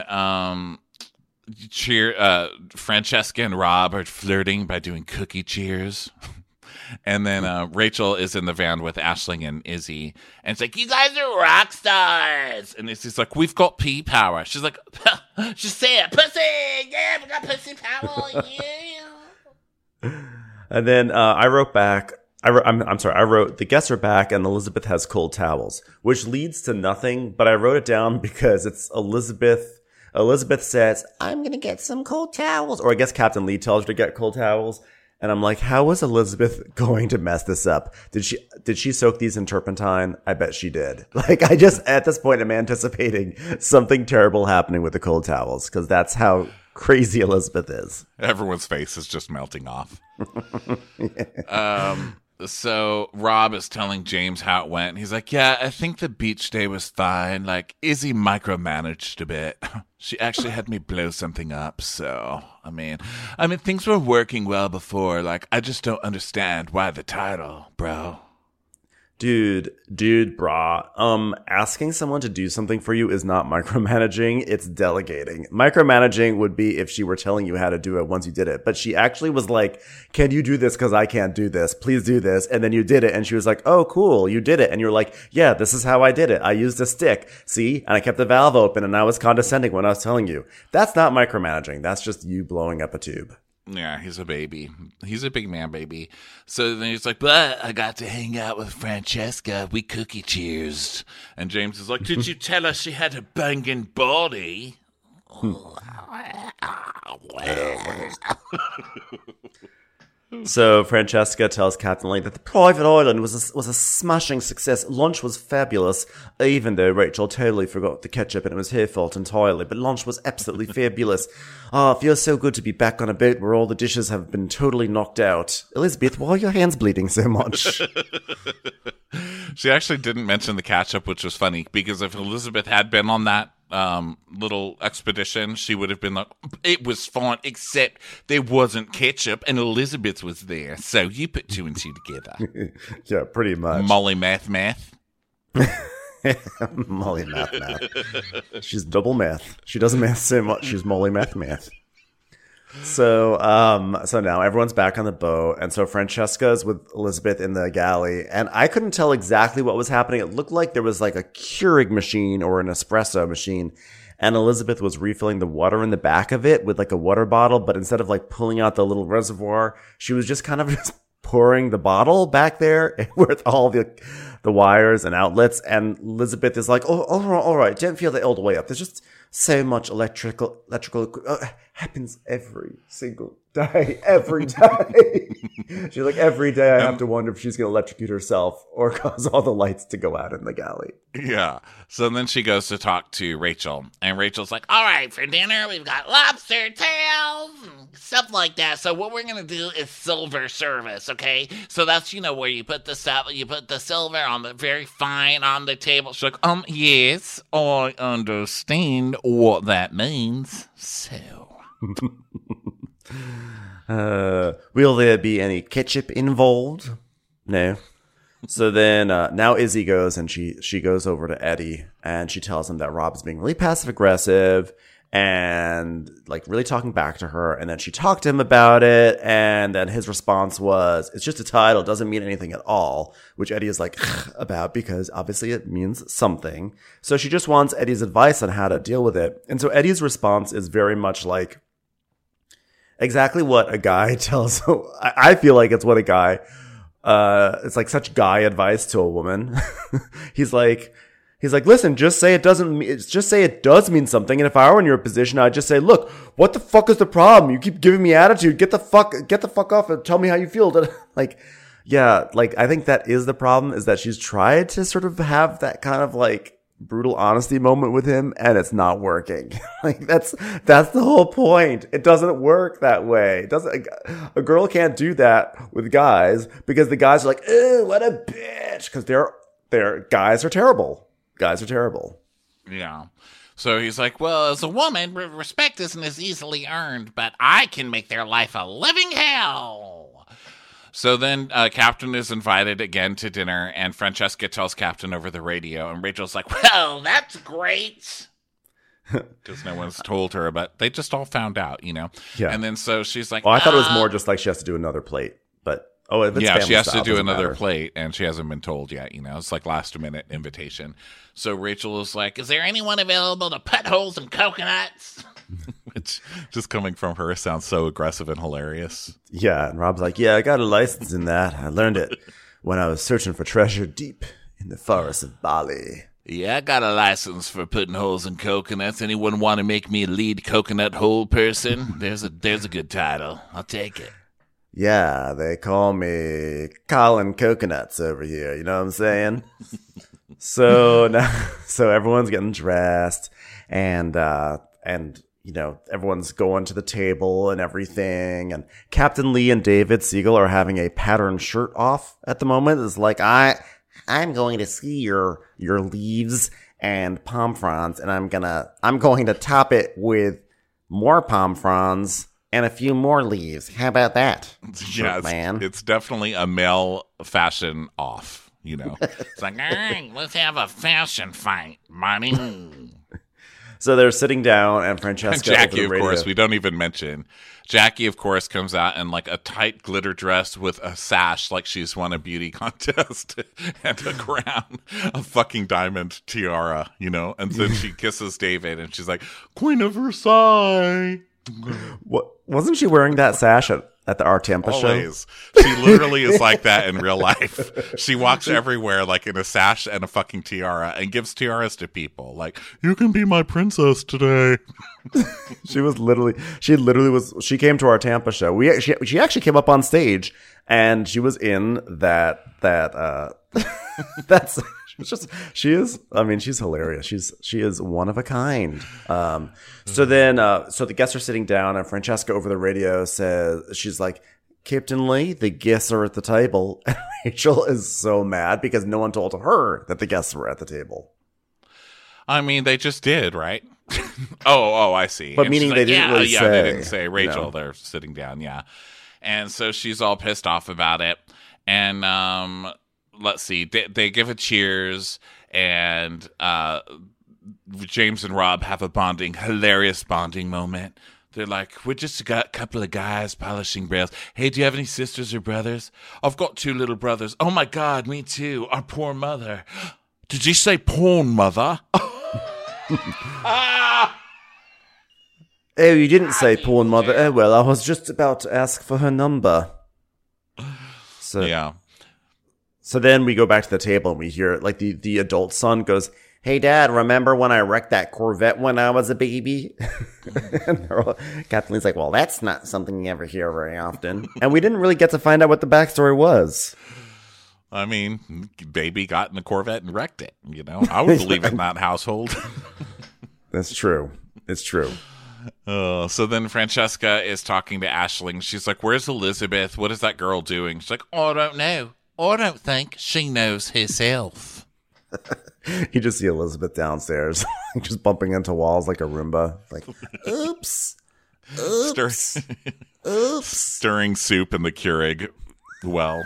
[SPEAKER 1] Francesca and Rob are flirting by doing cookie cheers. And then Rachel is in the van with Aisling and Izzy. And it's like, you guys are rock stars. And Izzy's like, we've got pee power. She's like, she said, pussy. Yeah, we got pussy power. Yeah.
[SPEAKER 2] And then I wrote back. I'm sorry. I wrote, the guests are back and Elizabeth has cold towels, which leads to nothing. But I wrote it down because it's Elizabeth. Elizabeth says, I'm going to get some cold towels. Or I guess Captain Lee tells her to get cold towels. And I'm like, how is Elizabeth going to mess this up? Did she soak these in turpentine? I bet she did. Like, I just, at this point, am anticipating something terrible happening with the cold towels, because that's how crazy Elizabeth is.
[SPEAKER 1] Everyone's face is just melting off. So Rob is telling James how it went. He's like, yeah, I think the beach day was fine. Like, Izzy micromanaged a bit. She actually had me blow something up. So, I mean, things were working well before. Like, I just don't understand why the title, bro.
[SPEAKER 2] Dude, brah. Asking someone to do something for you is not micromanaging, it's delegating. Micromanaging would be if she were telling you how to do it once you did it. But she actually was like, can you do this because I can't do this? Please do this. And then you did it. And she was like, oh, cool, you did it. And you're like, yeah, this is how I did it. I used a stick. See? And I kept the valve open and I was condescending when I was telling you. That's not micromanaging. That's just you blowing up a tube.
[SPEAKER 1] Yeah, he's a baby. He's a big man baby. So then he's like, but I got to hang out with Francesca. We cookie cheers. And James is like, did you tell her she had a banging body?
[SPEAKER 2] So Francesca tells Captain Lane that the private island was a smashing success. Lunch was fabulous, even though Rachel totally forgot the ketchup and it was her fault entirely. But lunch was absolutely fabulous. It feels so good to be back on a boat where all the dishes have been totally knocked out. Elizabeth, why are your hands bleeding so much?
[SPEAKER 1] She actually didn't mention the ketchup, which was funny, because if Elizabeth had been on that little expedition, she would have been like, it was fine, except there wasn't ketchup and Elizabeth was there. So you put two and two together.
[SPEAKER 2] Yeah, pretty much.
[SPEAKER 1] Molly math.
[SPEAKER 2] Molly math. She's double math. She doesn't math so much. She's Molly math. So now everyone's back on the boat, and so Francesca's with Elizabeth in the galley, and I couldn't tell exactly what was happening. It looked like there was like a Keurig machine or an espresso machine, and Elizabeth was refilling the water in the back of it with like a water bottle, but instead of like pulling out the little reservoir, she was just kind of just pouring the bottle back there with all the wires and outlets, and Elizabeth is like, oh, all right, don't feel that all the way up. There's just so much electrical happens every single day. She's like, every day I have to wonder if she's going to electrocute herself or cause all the lights to go out in the galley.
[SPEAKER 1] Yeah. So then she goes to talk to Rachel, and Rachel's like, all right, for dinner, we've got lobster tails and stuff like that. So what we're going to do is silver service, okay? So that's, where you put the silver on the very fine on the table. She's like, yes, I understand what that means. So...
[SPEAKER 2] will there be any ketchup involved? No. So then now Izzy goes and she goes over to Eddie and she tells him that Rob is being really passive aggressive and like really talking back to her, and then she talked to him about it, and then his response was, it's just a title, it doesn't mean anything at all, which Eddie is like about because obviously it means something. So she just wants Eddie's advice on how to deal with it. And so Eddie's response is very much like exactly what a guy tells. I feel like it's what a guy, it's like such guy advice to a woman. He's like, listen, just say it does mean something. And if I were in your position, I'd just say, look, what the fuck is the problem? You keep giving me attitude. Get the fuck off and tell me how you feel. Like, yeah, like I think that is the problem, is that she's tried to sort of have that kind of like brutal honesty moment with him, and it's not working. Like that's the whole point. It doesn't work that way. A girl can't do that with guys because the guys are like, ew, what a bitch, because guys are terrible. Guys are terrible.
[SPEAKER 1] Yeah. So he's like, well, as a woman, respect isn't as easily earned, but I can make their life a living hell. So then Captain is invited again to dinner, and Francesca tells Captain over the radio, and Rachel's like, well, that's great. Because no one's told her, but they just all found out, Yeah. And then so she's like,
[SPEAKER 2] well, I thought it was more just like she has to do another plate, but if it's
[SPEAKER 1] yeah, she has
[SPEAKER 2] style,
[SPEAKER 1] to do another
[SPEAKER 2] matter.
[SPEAKER 1] plate, and she hasn't been told yet. It's like last minute invitation. So Rachel is like, "Is there anyone available to put holes in coconuts?" Which, just coming from her, sounds so aggressive and hilarious.
[SPEAKER 2] Yeah, and Rob's like, "Yeah, I got a license in that. I learned it when I was searching for treasure deep in the forest of Bali."
[SPEAKER 1] Yeah, I got a license for putting holes in coconuts. Anyone want to make me a lead coconut hole person? There's a good title. I'll take it.
[SPEAKER 2] Yeah, they call me Colin Coconuts over here. You know what I'm saying? So everyone's getting dressed, and everyone's going to the table and everything. And Captain Lee and David Siegel are having a patterned shirt off at the moment. It's like, I'm going to see your leaves and palm fronds, and I'm going to top it with more palm fronds and a few more leaves. How about that?
[SPEAKER 1] Yeah,
[SPEAKER 2] man.
[SPEAKER 1] It's definitely a male fashion off,
[SPEAKER 3] It's like, all right, let's have a fashion fight, buddy.
[SPEAKER 2] So they're sitting down, and Francesca
[SPEAKER 1] And Jackie,
[SPEAKER 2] over the
[SPEAKER 1] of course,
[SPEAKER 2] radio-
[SPEAKER 1] we don't even mention. Jackie, of course, comes out in like a tight glitter dress with a sash like she's won a beauty contest and a crown, a fucking diamond tiara, And then she kisses David and she's like, Queen of Versailles.
[SPEAKER 2] What, wasn't she wearing that sash at the Our Tampa show?
[SPEAKER 1] Always. She literally is like that in real life. She walks everywhere like in a sash and a fucking tiara and gives tiaras to people. Like, you can be my princess today.
[SPEAKER 2] She she came to our Tampa show. She actually came up on stage, and she was in that that's she's hilarious. She is one of a kind. So the guests are sitting down, and Francesca over the radio says, she's like, Captain Lee, the guests are at the table. And Rachel is so mad because no one told her that the guests were at the table.
[SPEAKER 1] I mean, they just did, right? Oh, I see.
[SPEAKER 2] But
[SPEAKER 1] And
[SPEAKER 2] meaning
[SPEAKER 1] she's
[SPEAKER 2] they didn't really say.
[SPEAKER 1] they didn't say. Rachel, they're sitting down, yeah. And so she's all pissed off about it. And let's see, they give a cheers, and James and Rob have a hilarious bonding moment. They're like, we're just a couple of guys polishing rails. Hey, do you have any sisters or brothers? I've got 2 little brothers. Oh my God, me too. Our poor mother. Did you say porn mother?
[SPEAKER 2] Oh, you didn't say porn mother. Oh, well, I was just about to ask for her number. So
[SPEAKER 1] Yeah.
[SPEAKER 2] So then we go back to the table, and we hear, like, the adult son goes, hey, Dad, remember when I wrecked that Corvette when I was a baby? And Captain Lee's like, well, that's not something you ever hear very often. And we didn't really get to find out what the backstory was.
[SPEAKER 1] I mean, baby got in the Corvette and wrecked it, I would believe in that household.
[SPEAKER 2] That's true. It's true.
[SPEAKER 1] So then Francesca is talking to Aisling. She's like, where's Elizabeth? What is that girl doing? She's like,
[SPEAKER 3] I don't know. I don't think she knows herself.
[SPEAKER 2] You just see Elizabeth downstairs, just bumping into walls like a Roomba. Like, oops.
[SPEAKER 1] stirring soup in the Keurig well.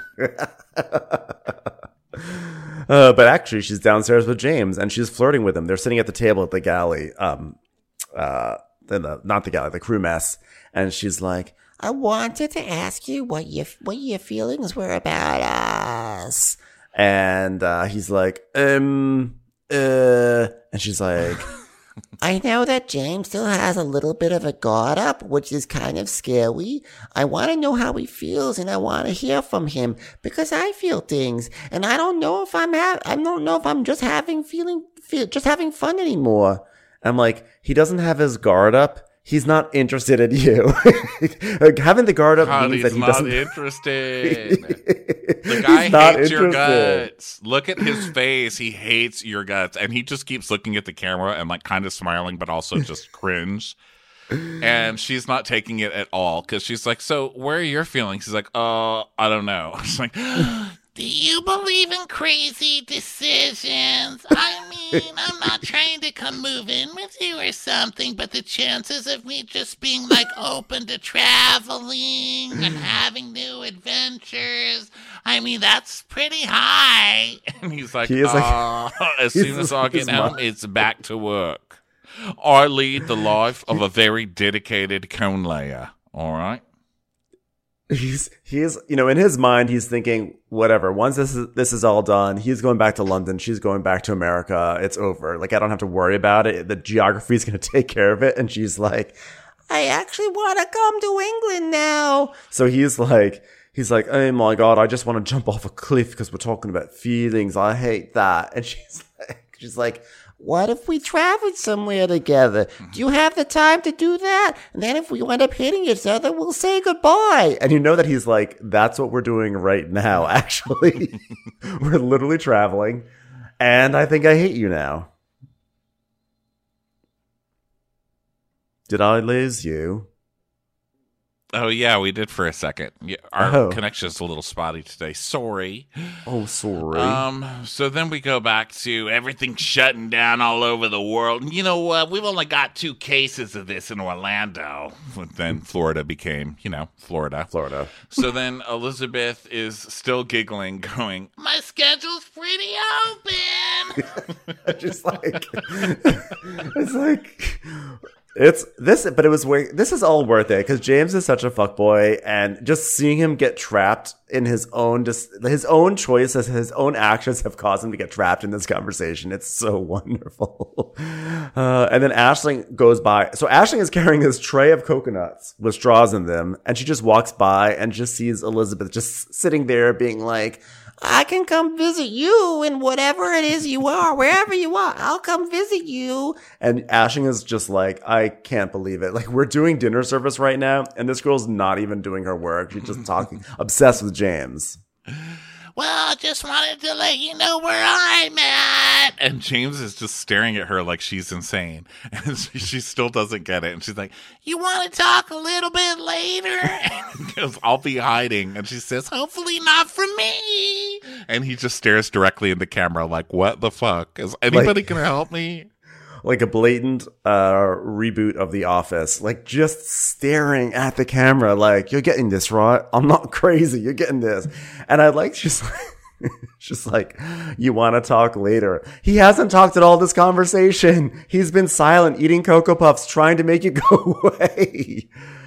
[SPEAKER 2] But actually, she's downstairs with James, and she's flirting with him. They're sitting at the table at the galley, not the galley, the crew mess, and she's like,
[SPEAKER 4] I wanted to ask you what your feelings were about us.
[SPEAKER 2] and he's like, and she's like,
[SPEAKER 4] I know that James still has a little bit of a guard up, which is kind of scary. I want to know how he feels, and I want to hear from him because I feel things, and I don't know if I'm just having fun anymore.
[SPEAKER 2] I'm like, he doesn't have his guard up. He's not interested in you. Like, having the guard up means that he doesn't.
[SPEAKER 1] Interested. The guy hates your guts. Look at his face. He hates your guts, and he just keeps looking at the camera and like kind of smiling, but also just cringe. And she's not taking it at all because she's like, "So, where are your feelings?" He's like, I don't know." She's like,
[SPEAKER 3] Do you believe in crazy decisions? I mean, I'm not trying to come move in with you or something, but the chances of me just being like open to traveling and having new adventures, I mean, that's pretty high.
[SPEAKER 1] and he's like,
[SPEAKER 2] He is like-
[SPEAKER 1] as soon as I get home, it's back to work. I lead the life of a very dedicated cone layer. All right.
[SPEAKER 2] He's in his mind, he's thinking, whatever. Once this is all done, he's going back to London. She's going back to America. It's over. Like, I don't have to worry about it. The geography is going to take care of it. And she's like,
[SPEAKER 4] I actually want to come to England now.
[SPEAKER 2] so he's like, oh my God, I just want to jump off a cliff because we're talking about feelings. I hate that. And she's like,
[SPEAKER 4] What if we traveled somewhere together? Do you have the time to do that? And then if we wind up hitting each other, we'll say goodbye.
[SPEAKER 2] and you know that he's like, that's what we're doing right now, actually. We're literally traveling. And I think I hate you now. Did I lose you?
[SPEAKER 1] Oh, yeah, we did for a second. Yeah, our connection's a little spotty today. Sorry.
[SPEAKER 2] Oh, sorry.
[SPEAKER 1] So then we go back to everything shutting down all over the world. And you know what? We've only got 2 cases of this in Orlando. But then Florida became, Florida.
[SPEAKER 2] Florida.
[SPEAKER 1] So then Elizabeth is still giggling, going,
[SPEAKER 3] My schedule's pretty open.
[SPEAKER 2] Just like, it's like... It's this, but it was this is all worth it because James is such a fuckboy, and just seeing him get trapped in his own choices, his own actions have caused him to get trapped in this conversation. It's so wonderful. And then Aisling goes by. So Aisling is carrying this tray of coconuts with straws in them, and she just walks by and just sees Elizabeth just sitting there being like,
[SPEAKER 4] I can come visit you in whatever it is you are, wherever you are. I'll come visit you.
[SPEAKER 2] And Aisling is just like, I can't believe it. Like, we're doing dinner service right now, and this girl's not even doing her work. She's just talking, obsessed with James.
[SPEAKER 3] Well, just wanted to let you know where I'm at.
[SPEAKER 1] And James is just staring at her like she's insane. And she still doesn't get it. And she's like,
[SPEAKER 3] You want to talk a little bit later?
[SPEAKER 1] And he goes, I'll be hiding. And she says, hopefully not from me. And he just stares directly in the camera like, what the fuck? Is anybody going to help me?
[SPEAKER 2] Like a blatant reboot of The Office. Like, just staring at the camera like, you're getting this, right? I'm not crazy. You're getting this. And I like, just like, you want to talk later. He hasn't talked at all this conversation. He's been silent, eating Cocoa Puffs, trying to make it go away.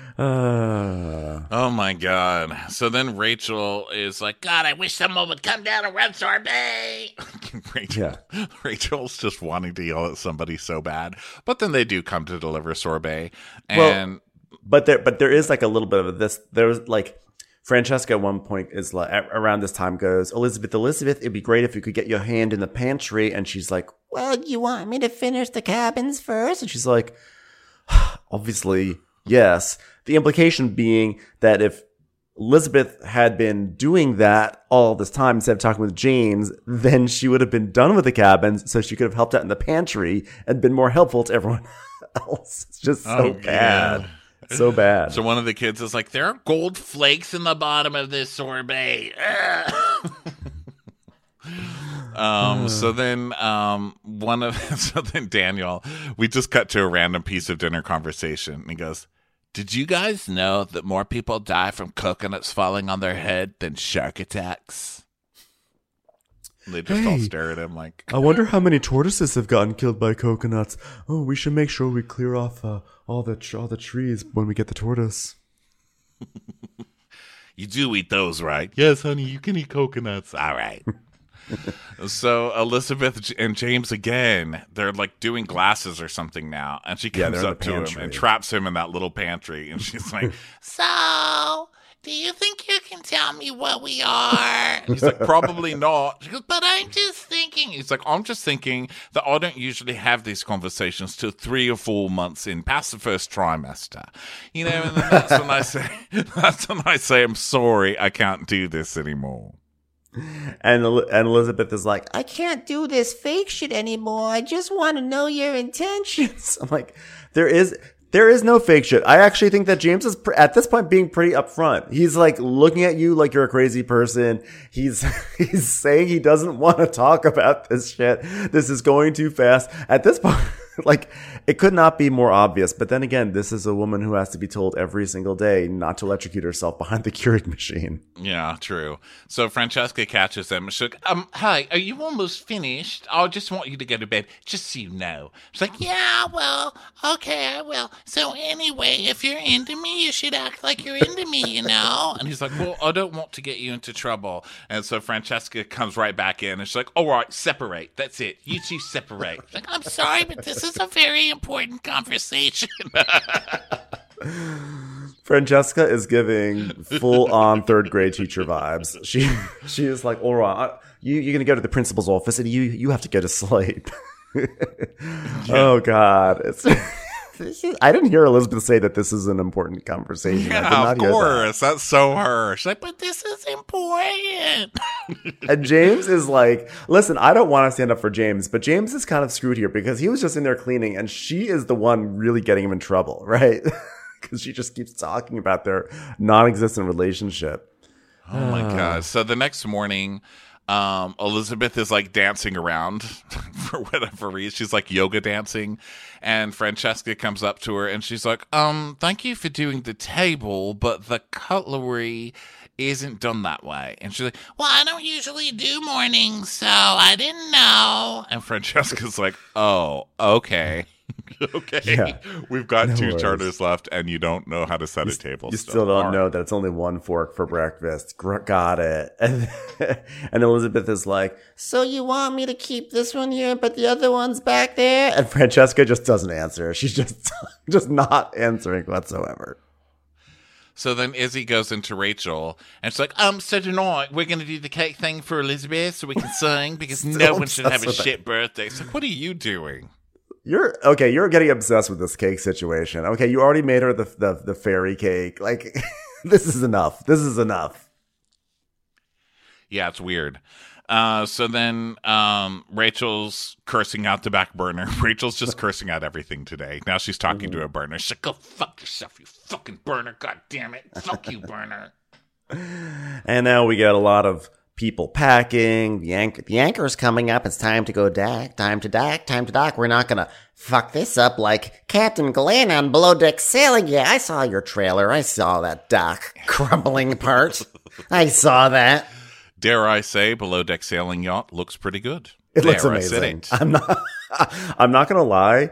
[SPEAKER 1] Oh my God. So then Rachel is like,
[SPEAKER 3] God, I wish someone would come down and run sorbet.
[SPEAKER 1] Rachel's just wanting to yell at somebody so bad. But then they do come to deliver sorbet. And
[SPEAKER 2] but there is like a little bit of this. There was like, Francesca at one point is like, around this time goes, Elizabeth, it'd be great if you could get your hand in the pantry. And she's like,
[SPEAKER 4] well, you want me to finish the cabins first?
[SPEAKER 2] And she's like, obviously, yes. The implication being that if Elizabeth had been doing that all this time instead of talking with James, then she would have been done with the cabins, so she could have helped out in the pantry and been more helpful to everyone else. It's just so bad. So bad.
[SPEAKER 1] So one of the kids is like, there are gold flakes in the bottom of this sorbet. So then Daniel, we just cut to a random piece of dinner conversation, and he goes, did you guys know that more people die from coconuts falling on their head than shark attacks? And they just all stare at him like,
[SPEAKER 2] I wonder how many tortoises have gotten killed by coconuts. Oh, we should make sure we clear off all the trees when we get the tortoise.
[SPEAKER 1] You do eat those, right? Yes, honey, you can eat coconuts. All right. So Elizabeth and James again, they're like doing glasses or something now, and she comes up to him and traps him in that little pantry, and she's like,
[SPEAKER 3] so do you think you can tell me what we are?
[SPEAKER 1] And he's like, probably not.
[SPEAKER 3] She goes, but I'm just thinking.
[SPEAKER 1] He's like, I'm just thinking that I don't usually have these conversations till 3 or 4 months in past the first trimester, and then that's when I say I'm sorry, I can't do this anymore.
[SPEAKER 2] And Elizabeth is like,
[SPEAKER 4] I can't do this fake shit anymore. I just want to know your intentions.
[SPEAKER 2] I'm like, there is no fake shit. I actually think that James is at this point being pretty upfront. He's like looking at you like you're a crazy person. He's saying he doesn't want to talk about this shit. This is going too fast. At this point, like, it could not be more obvious. But then again, this is a woman who has to be told every single day not to electrocute herself behind the Keurig machine.
[SPEAKER 1] Yeah, true. So Francesca catches them. She's like, hi, are you almost finished? I just want you to go to bed, just so you know. She's like,
[SPEAKER 3] yeah, well, okay, I will. So anyway, if you're into me, you should act like you're into me, you know?
[SPEAKER 1] And he's like, well, I don't want to get you into trouble. And so Francesca comes right back in, and she's like, all right, separate. That's it. You two separate.
[SPEAKER 3] She's like, I'm sorry, but this is a very important conversation.
[SPEAKER 2] Francesca is giving full-on third-grade teacher vibes. She is like, all right, you're going to go to the principal's office, and you have to go to sleep. Yeah. Oh, God. I didn't hear Elizabeth say that this is an important conversation. I did
[SPEAKER 1] Yeah,
[SPEAKER 2] not
[SPEAKER 1] of
[SPEAKER 2] hear that.
[SPEAKER 1] course. That's so her. She's like,
[SPEAKER 3] But this is important.
[SPEAKER 2] And James is like, listen, I don't want to stand up for James, but James is kind of screwed here because he was just in there cleaning and she is the one really getting him in trouble, right? Because she just keeps talking about their non-existent relationship.
[SPEAKER 1] oh my God. So the next morning, Elizabeth is like dancing around for whatever reason. She's like yoga dancing. And Francesca comes up to her and she's like, thank you for doing the table, but the cutlery isn't done that way. And she's like,
[SPEAKER 3] Well, I don't usually do mornings, so I didn't know.
[SPEAKER 1] and Francesca's like, oh, okay. Okay.
[SPEAKER 2] Yeah.
[SPEAKER 1] We've got
[SPEAKER 2] No
[SPEAKER 1] two
[SPEAKER 2] worries.
[SPEAKER 1] charters left and you don't know how to set a table.
[SPEAKER 2] You still don't know that it's only one fork for breakfast. Got it. And Elizabeth is like,
[SPEAKER 4] So you want me to keep this one here, but the other one's back there?
[SPEAKER 2] and Francesca just doesn't answer. She's just not answering whatsoever.
[SPEAKER 1] So then Izzy goes into Rachel and she's like, so tonight we're going to do the cake thing for Elizabeth so we can sing because no
[SPEAKER 2] Still
[SPEAKER 1] one should have a
[SPEAKER 2] obsessed with
[SPEAKER 1] shit birthday. It's like, what are you doing?
[SPEAKER 2] You're getting obsessed with this cake situation. Okay, you already made her the fairy cake. Like, this is enough. This is enough.
[SPEAKER 1] Yeah, it's weird. So then Rachel's cursing out the back burner. Rachel's just cursing out everything today. Now she's talking to a burner. She's like,
[SPEAKER 3] Go fuck yourself, you fucking burner. God damn it. Fuck you, burner.
[SPEAKER 2] And now we get a lot of people packing.
[SPEAKER 4] The anchor's coming up. It's time to go dock. Time to dock. We're not gonna fuck this up like Captain Glenn on Below Deck Sailing. Yeah, I saw your trailer. I saw that dock crumbling part. I saw that.
[SPEAKER 1] dare I say, Below Deck Sailing Yacht looks pretty good.
[SPEAKER 2] It looks
[SPEAKER 1] Dare I say
[SPEAKER 2] amazing.
[SPEAKER 1] it.
[SPEAKER 2] I'm not gonna lie.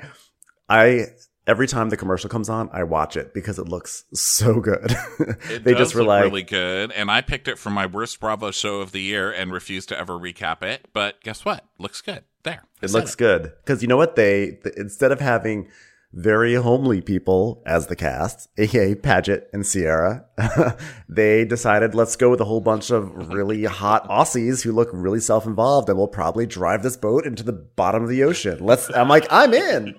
[SPEAKER 2] Every time the commercial comes on, I watch it because it looks so good.
[SPEAKER 1] It
[SPEAKER 2] They
[SPEAKER 1] does
[SPEAKER 2] just were
[SPEAKER 1] look
[SPEAKER 2] like,
[SPEAKER 1] really good, and I picked it for my worst Bravo show of the year and refused to ever recap it. But guess what? Looks good. There, I
[SPEAKER 2] it
[SPEAKER 1] said
[SPEAKER 2] looks good because you know what? Instead of having very homely people as the cast, aka Paget and Sierra, they decided let's go with a whole bunch of really hot Aussies who look really self-involved and will probably drive this boat into the bottom of the ocean. I'm like, I'm in.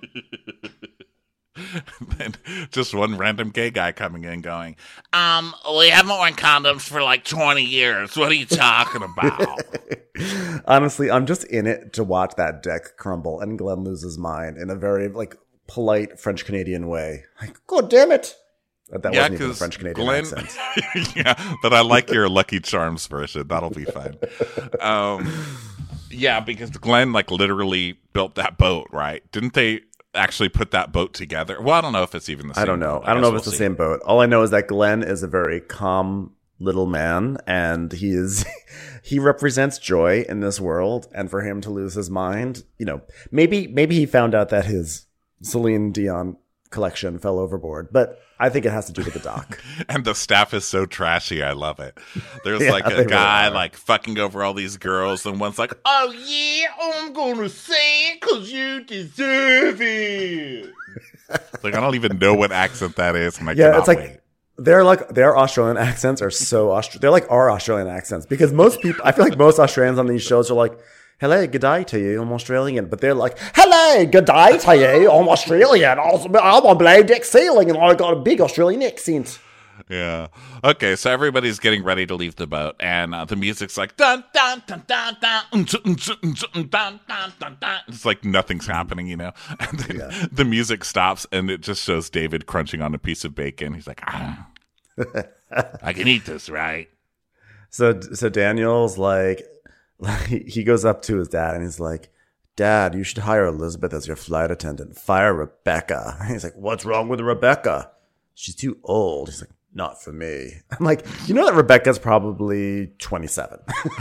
[SPEAKER 1] And just one random gay guy coming in going,
[SPEAKER 3] We haven't worn condoms for like 20 years. What are you talking about?
[SPEAKER 2] Honestly, I'm just in it to watch that deck crumble and Glenn lose his mind in a very like polite French Canadian way. Like, God damn it! That
[SPEAKER 1] yeah,
[SPEAKER 2] wasn't even a
[SPEAKER 1] because
[SPEAKER 2] French Canadian
[SPEAKER 1] Glenn,
[SPEAKER 2] accent.
[SPEAKER 1] yeah, but I like your Lucky Charms version. That'll be fun. Yeah, because Glenn like literally built that boat, right? Didn't they actually put that boat together? Well, I don't know if it's even the same.
[SPEAKER 2] I don't know.
[SPEAKER 1] boat.
[SPEAKER 2] I don't know if
[SPEAKER 1] guess
[SPEAKER 2] it's the
[SPEAKER 1] we'll
[SPEAKER 2] same boat. All I know is that Glenn is a very calm little man, and he represents joy in this world. And for him to lose his mind, maybe he found out that his Celine Dion collection fell overboard, but I think it has to do with the dock.
[SPEAKER 1] And the staff is so trashy. I love it. There's
[SPEAKER 2] Yeah,
[SPEAKER 1] like
[SPEAKER 2] they
[SPEAKER 1] a
[SPEAKER 2] really
[SPEAKER 1] are
[SPEAKER 2] are.
[SPEAKER 1] like fucking over all these girls, and one's like,
[SPEAKER 3] Oh, yeah, I'm gonna say it because you deserve it.
[SPEAKER 1] like I don't even know what accent that is, and I
[SPEAKER 2] Yeah,
[SPEAKER 1] cannot
[SPEAKER 2] it's like
[SPEAKER 1] wait.
[SPEAKER 2] their Australian accents are so they're like our Australian accents because most people, I feel like most Australians on these shows are like, hello, good day to you, I'm Australian. But they're like, hello, good day to you, I'm Australian. I'm on Below Deck Sailing and I got a big Australian accent.
[SPEAKER 1] Yeah. Okay, so everybody's getting ready to leave the boat, and the music's like dun dun dun dun dun dun dun dun dun. It's like nothing's happening, And then the music stops, and it just shows David crunching on a piece of bacon. He's like, I can eat this, right?
[SPEAKER 2] So Daniel's like, he goes up to his dad and he's like, Dad, you should hire Elizabeth as your flight attendant. Fire Rebecca. And he's like, what's wrong with Rebecca? She's too old. He's like, not for me. I'm like, you know that Rebecca's probably 27.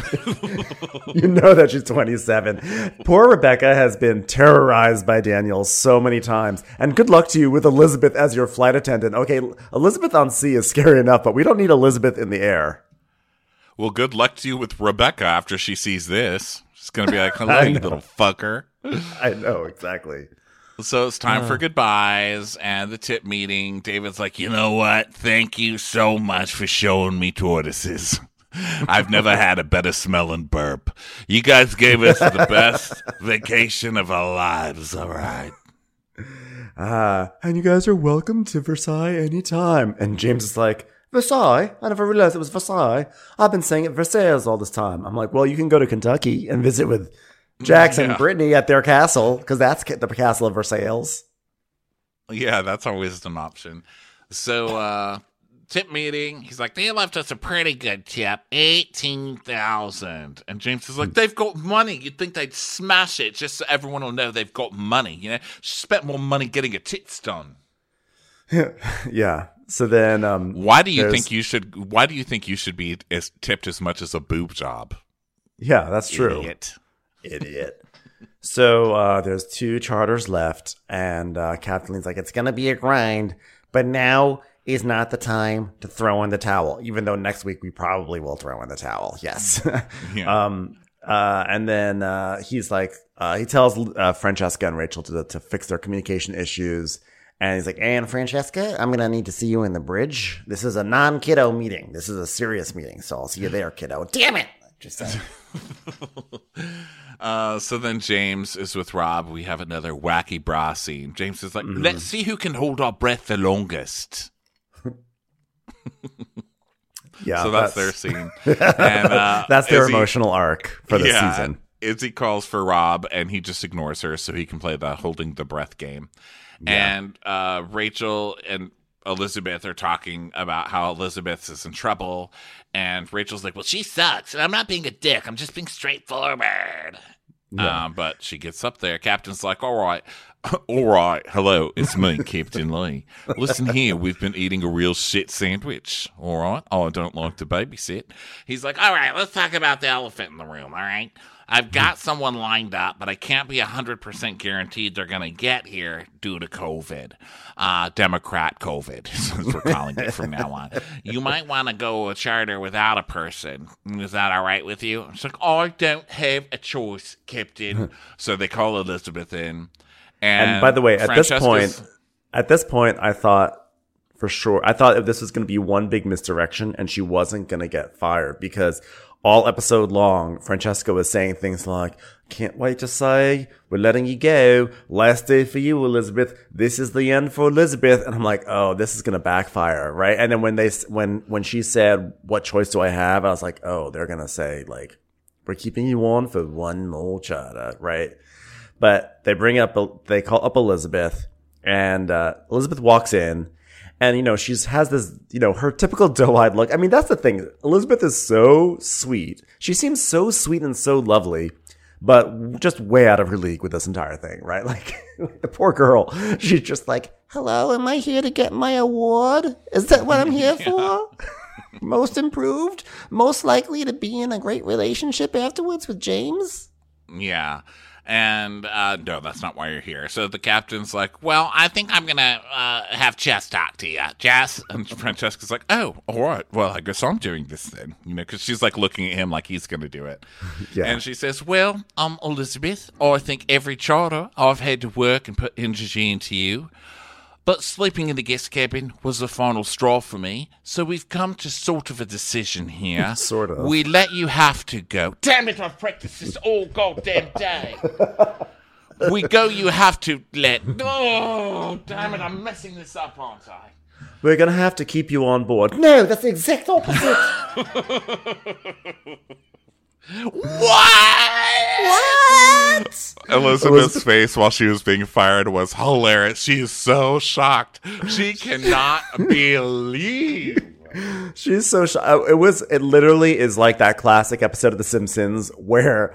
[SPEAKER 2] You know that she's 27. Poor Rebecca has been terrorized by Daniel so many times. And good luck to you with Elizabeth as your flight attendant. Okay, Elizabeth on sea is scary enough, but we don't need Elizabeth in the air.
[SPEAKER 1] Well, good luck to you with Rebecca after she sees this. She's going to be like, hello, you little fucker.
[SPEAKER 2] I know, exactly.
[SPEAKER 1] So it's time for goodbyes and the tip meeting. David's like,
[SPEAKER 3] You know what? Thank you so much for showing me tortoises. I've never had a better smelling burp. You guys gave us the best vacation of our lives, all right?
[SPEAKER 2] And you guys are welcome to Versailles anytime. And James is like, Versailles? I never realized it was Versailles. I've been saying it Versailles all this time. I'm like, well, you can go to Kentucky and visit with Jackson and Brittany at their castle, because that's the castle of Versailles.
[SPEAKER 1] Yeah, that's always an option. So, tip meeting. He's like, they left us a pretty good tip, $18,000. And James is like, they've got money. You'd think they'd smash it just so everyone will know they've got money. You know, spent more money getting a tits done.
[SPEAKER 2] Yeah. So then,
[SPEAKER 1] why do you think you should be tipped as much as a boob job?
[SPEAKER 2] Yeah, that's true. Idiot. So there's 2 charters left, and Captain Lee's like, it's gonna be a grind, but now is not the time to throw in the towel. Even though next week we probably will throw in the towel. Yes.
[SPEAKER 1] Yeah.
[SPEAKER 2] And then he's like, he tells Francesca and Rachel to fix their communication issues. And he's like, and Francesca, I'm going to need to see you in the bridge. This is a non-kiddo meeting. This is a serious meeting. So I'll see you there, kiddo. Damn it. Just saying.
[SPEAKER 1] So then James is with Rob. We have another wacky bra scene. James is like, let's see who can hold our breath the longest.
[SPEAKER 2] Yeah.
[SPEAKER 1] So that's their scene. And
[SPEAKER 2] that's their emotional arc for the season.
[SPEAKER 1] Izzy calls for Rob, and he just ignores her so he can play the holding the breath game. Yeah. And Rachel and Elizabeth are talking about how Elizabeth is in trouble. And Rachel's like, well, she sucks. And I'm not being a dick. I'm just being straightforward. Yeah. But she gets up there. Captain's like, all right. Hello, it's me, Captain Lee. Listen here, we've been eating a real shit sandwich. All right. Oh, I don't like to babysit. He's like, all right, let's talk about the elephant in the room. All right. I've got someone lined up, but I can't be 100% guaranteed they're going to get here due to COVID. Democrat COVID, as we're calling it from now on. You might want to go a charter without a person. Is that all right with you? It's like, I don't have a choice, Captain. So they call Elizabeth in.
[SPEAKER 2] And by the way, at this point, I thought if this was going to be one big misdirection and she wasn't going to get fired, because all episode long, Francesca was saying things like, can't wait to say, we're letting you go. Last day for you, Elizabeth. This is the end for Elizabeth. And I'm like, oh, this is going to backfire, right? And then when she said, what choice do I have? I was like, oh, they're going to say, like, we're keeping you on for one more charter, right? But they call up Elizabeth, and Elizabeth walks in. And, she has this, her typical doe-eyed look. I mean, that's the thing. Elizabeth is so sweet. She seems so sweet and so lovely, but just way out of her league with this entire thing, right? Like, the poor girl. She's just like, hello, am I here to get my award? Is that what I'm here for? Most improved? Most likely to be in a great relationship afterwards with James?
[SPEAKER 1] Yeah. And no, that's not why you're here. So the captain's like, well, I think I'm going to have Jess talk to you. Jess? And Francesca's like, oh, all right. Well, I guess I'm doing this then. Because she's like looking at him like he's going to do it. Yeah. And she says, well, Elizabeth, I think every charter I've had to work and put energy into you. But sleeping in the guest cabin was the final straw for me. So we've come to sort of a decision here.
[SPEAKER 2] Sort of.
[SPEAKER 1] We let you have to go. Damn it, I've practiced this all goddamn day. We go, you have to let. Oh, damn it, I'm messing this up, aren't I?
[SPEAKER 2] We're going to have to keep you on board.
[SPEAKER 4] No, that's the exact opposite.
[SPEAKER 1] What? Elizabeth's face while she was being fired was hilarious. She is so shocked. She cannot believe.
[SPEAKER 2] She's so shocked. It literally is like that classic episode of The Simpsons where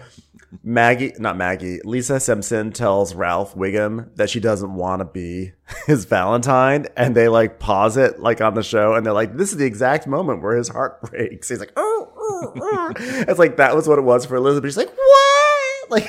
[SPEAKER 2] Lisa Simpson tells Ralph Wiggum that she doesn't want to be his Valentine, and they like pause it like on the show, and they're like, this is the exact moment where his heart breaks. He's like, oh. It's like that was what it was for Elizabeth. She's like, what? Like,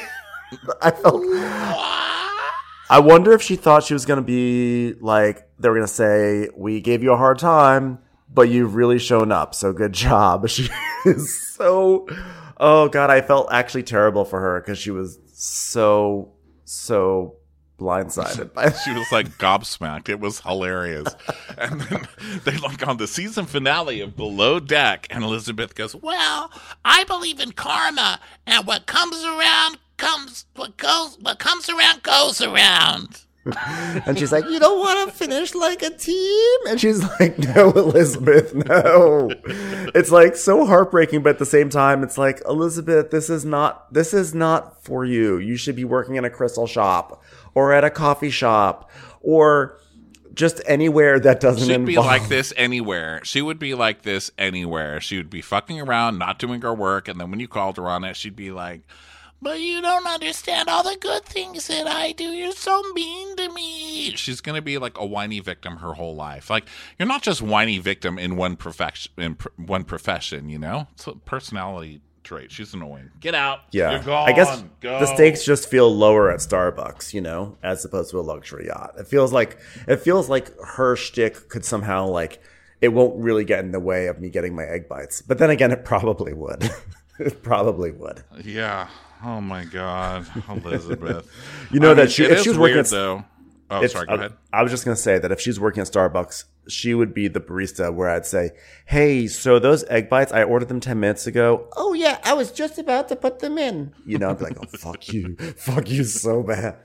[SPEAKER 2] I wonder if she thought she was going to be like, they were going to say, we gave you a hard time, but you've really shown up, so good job. She is so, oh God, I felt actually terrible for her because she was so blindsided by
[SPEAKER 1] She was like gobsmacked. It was hilarious. And then they like on the season finale of Below Deck, and Elizabeth goes,
[SPEAKER 3] well, I believe in karma, and what comes around goes around.
[SPEAKER 2] And she's like, you don't want to finish like a team? And she's like, no, Elizabeth, no. It's like so heartbreaking, but at the same time, it's like, Elizabeth, this is not for you. You should be working in a crystal shop or at a coffee shop or just anywhere that doesn't
[SPEAKER 1] She'd
[SPEAKER 2] involve.
[SPEAKER 1] be like this anywhere. She would be like this anywhere. She would be fucking around, not doing her work, and then when you called her on it, she'd be like,
[SPEAKER 3] But you don't understand all the good things that I do. You're so mean to me.
[SPEAKER 1] she's going to be like a whiny victim her whole life. Like, you're not just whiny victim in one profession, you know? It's a personality trait. She's annoying. Get out.
[SPEAKER 2] Yeah.
[SPEAKER 1] You're gone.
[SPEAKER 2] I guess
[SPEAKER 1] Go.
[SPEAKER 2] the stakes just feel lower at Starbucks, you know, as opposed to a luxury yacht. It feels like her shtick could somehow like it won't really get in the way of me getting my egg bites. But then again, it probably would. It probably would.
[SPEAKER 1] Yeah. Oh my God, Elizabeth.
[SPEAKER 2] You know
[SPEAKER 1] I
[SPEAKER 2] that
[SPEAKER 1] mean,
[SPEAKER 2] if she was working
[SPEAKER 1] weird,
[SPEAKER 2] at
[SPEAKER 1] though. Oh, sorry. Go ahead.
[SPEAKER 2] I was just gonna say that if she's working at Starbucks, she would be the barista where I'd say, "Hey, so those egg bites, I ordered them 10 minutes ago.
[SPEAKER 4] Oh, yeah, I was just about to put them in.
[SPEAKER 2] You know, I'd be like, oh, fuck you so bad."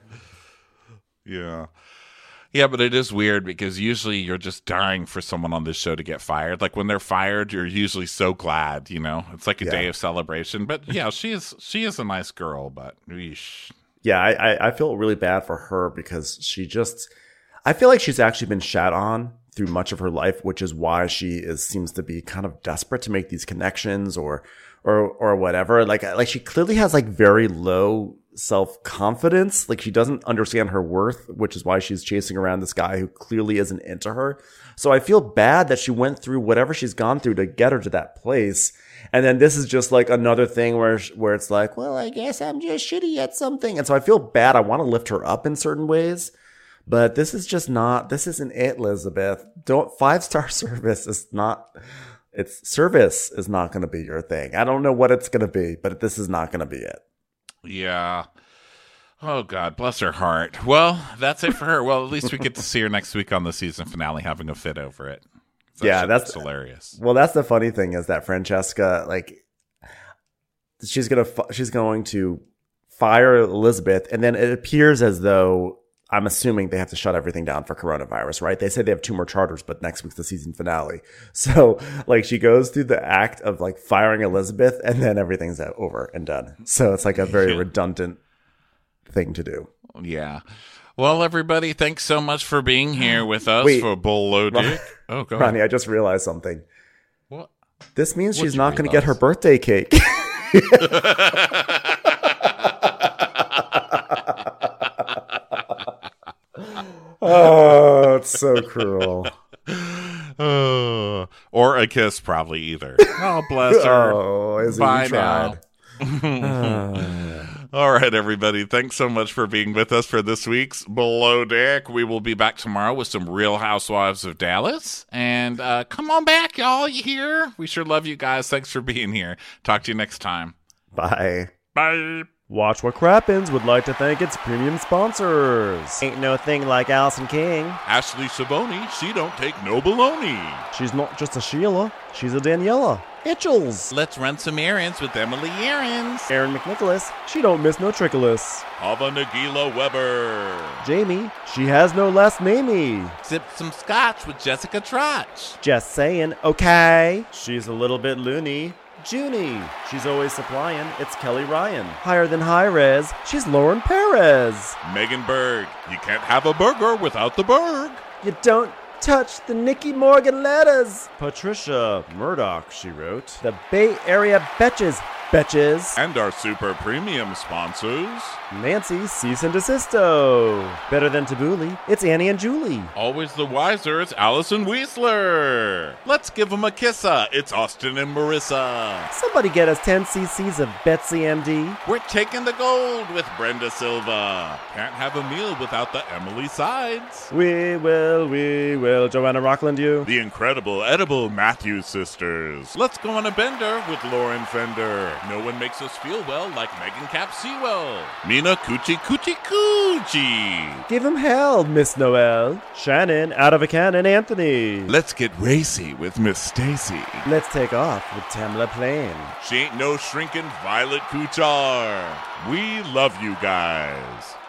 [SPEAKER 1] Yeah. Yeah, but it is weird because usually you're just dying for someone on this show to get fired. Like when they're fired, you're usually so glad, you know? It's like a day of celebration. But yeah, she is a nice girl, but eesh.
[SPEAKER 2] Yeah, I feel really bad for her because I feel like she's actually been shat on through much of her life, which is why seems to be kind of desperate to make these connections or whatever. Like she clearly has like very low self-confidence. Like she doesn't understand her worth, which is why she's chasing around this guy who clearly isn't into her. So I feel bad that she went through whatever she's gone through to get her to that place. And then this is just like another thing where it's like, well, I guess I'm just shitty at something. And so I feel bad. I want to lift her up in certain ways, but this isn't it, Elizabeth. 5-star service is not going to be your thing. I don't know what it's going to be, but this is not going to be it.
[SPEAKER 1] Yeah. Oh, God, bless her heart. Well, that's it for her. Well, at least we get to see her next week on the season finale having a fit over it. That's hilarious.
[SPEAKER 2] Well, that's the funny thing is that Francesca, like, she's going to fire Elizabeth, and then it appears as though, I'm assuming they have to shut everything down for coronavirus, right? They say they have 2 more charters, but next week's the season finale. So, like, she goes through the act of, like, firing Elizabeth, and then everyth's over and done. So it's, like, a very redundant thing to do.
[SPEAKER 1] Yeah. Well, everybody, thanks so much for being here with us for Below Deck. Oh, go ahead.
[SPEAKER 2] Ronnie, I just realized something.
[SPEAKER 1] What?
[SPEAKER 2] This means she's not going to get her birthday cake. Oh, it's so cruel.
[SPEAKER 1] Or a kiss, probably either. Oh, bless her.
[SPEAKER 2] Oh, as
[SPEAKER 1] Bye
[SPEAKER 2] you tried.
[SPEAKER 1] All right, everybody. Thanks so much for being with us for this week's Below Deck. We will be back tomorrow with some Real Housewives of Dallas. And come on back, y'all. You hear? We sure love you guys. Thanks for being here. Talk to you next time.
[SPEAKER 2] Bye.
[SPEAKER 1] Bye.
[SPEAKER 2] Watch What Crappens would like to thank its premium sponsors. Ain't no thing like Allison King.
[SPEAKER 1] Ashley Savoni, she don't take no baloney.
[SPEAKER 2] She's not just a Sheila, she's a Daniela. Itchels.
[SPEAKER 1] Let's run some errands with Emily Errands.
[SPEAKER 2] Aaron McNicholas, she don't miss no trickolas.
[SPEAKER 1] Ava Nagila Weber.
[SPEAKER 2] Jamie, she has no last namey.
[SPEAKER 1] Sip some scotch with Jessica Trotch.
[SPEAKER 2] Just saying, okay. She's a little bit loony. Junie, she's always supplying. It's Kelly Ryan. Higher than high res, she's Lauren Perez.
[SPEAKER 1] Megan Berg, you can't have a burger without the Berg.
[SPEAKER 2] You don't touch the Nikki Morgan letters. Patricia Murdoch, she wrote. The Bay Area Betches.
[SPEAKER 1] And our super premium sponsors.
[SPEAKER 2] Nancy Cease and Desisto. Better than Tabbouleh, it's Annie and Julie.
[SPEAKER 1] Always the wiser, it's Allison Weisler. Let's give them a kissa. It's Austin and Marissa.
[SPEAKER 2] Somebody get us 10 cc's of Betsy MD.
[SPEAKER 1] We're taking the gold with Brenda Silva. Can't have a meal without the Emily Sides.
[SPEAKER 2] We will. Joanna Rockland, you.
[SPEAKER 1] The incredible edible Matthews sisters. Let's go on a bender with Lauren Fender. No one makes us feel well like Megan Cap Sewell. Mina Coochie.
[SPEAKER 2] Give him hell, Miss Noel. Shannon, out of a cannon, Anthony.
[SPEAKER 1] Let's get racy with Miss Stacy.
[SPEAKER 2] Let's take off with Tamla Plain.
[SPEAKER 1] She ain't no shrinking Violet Kuchar. We love you guys.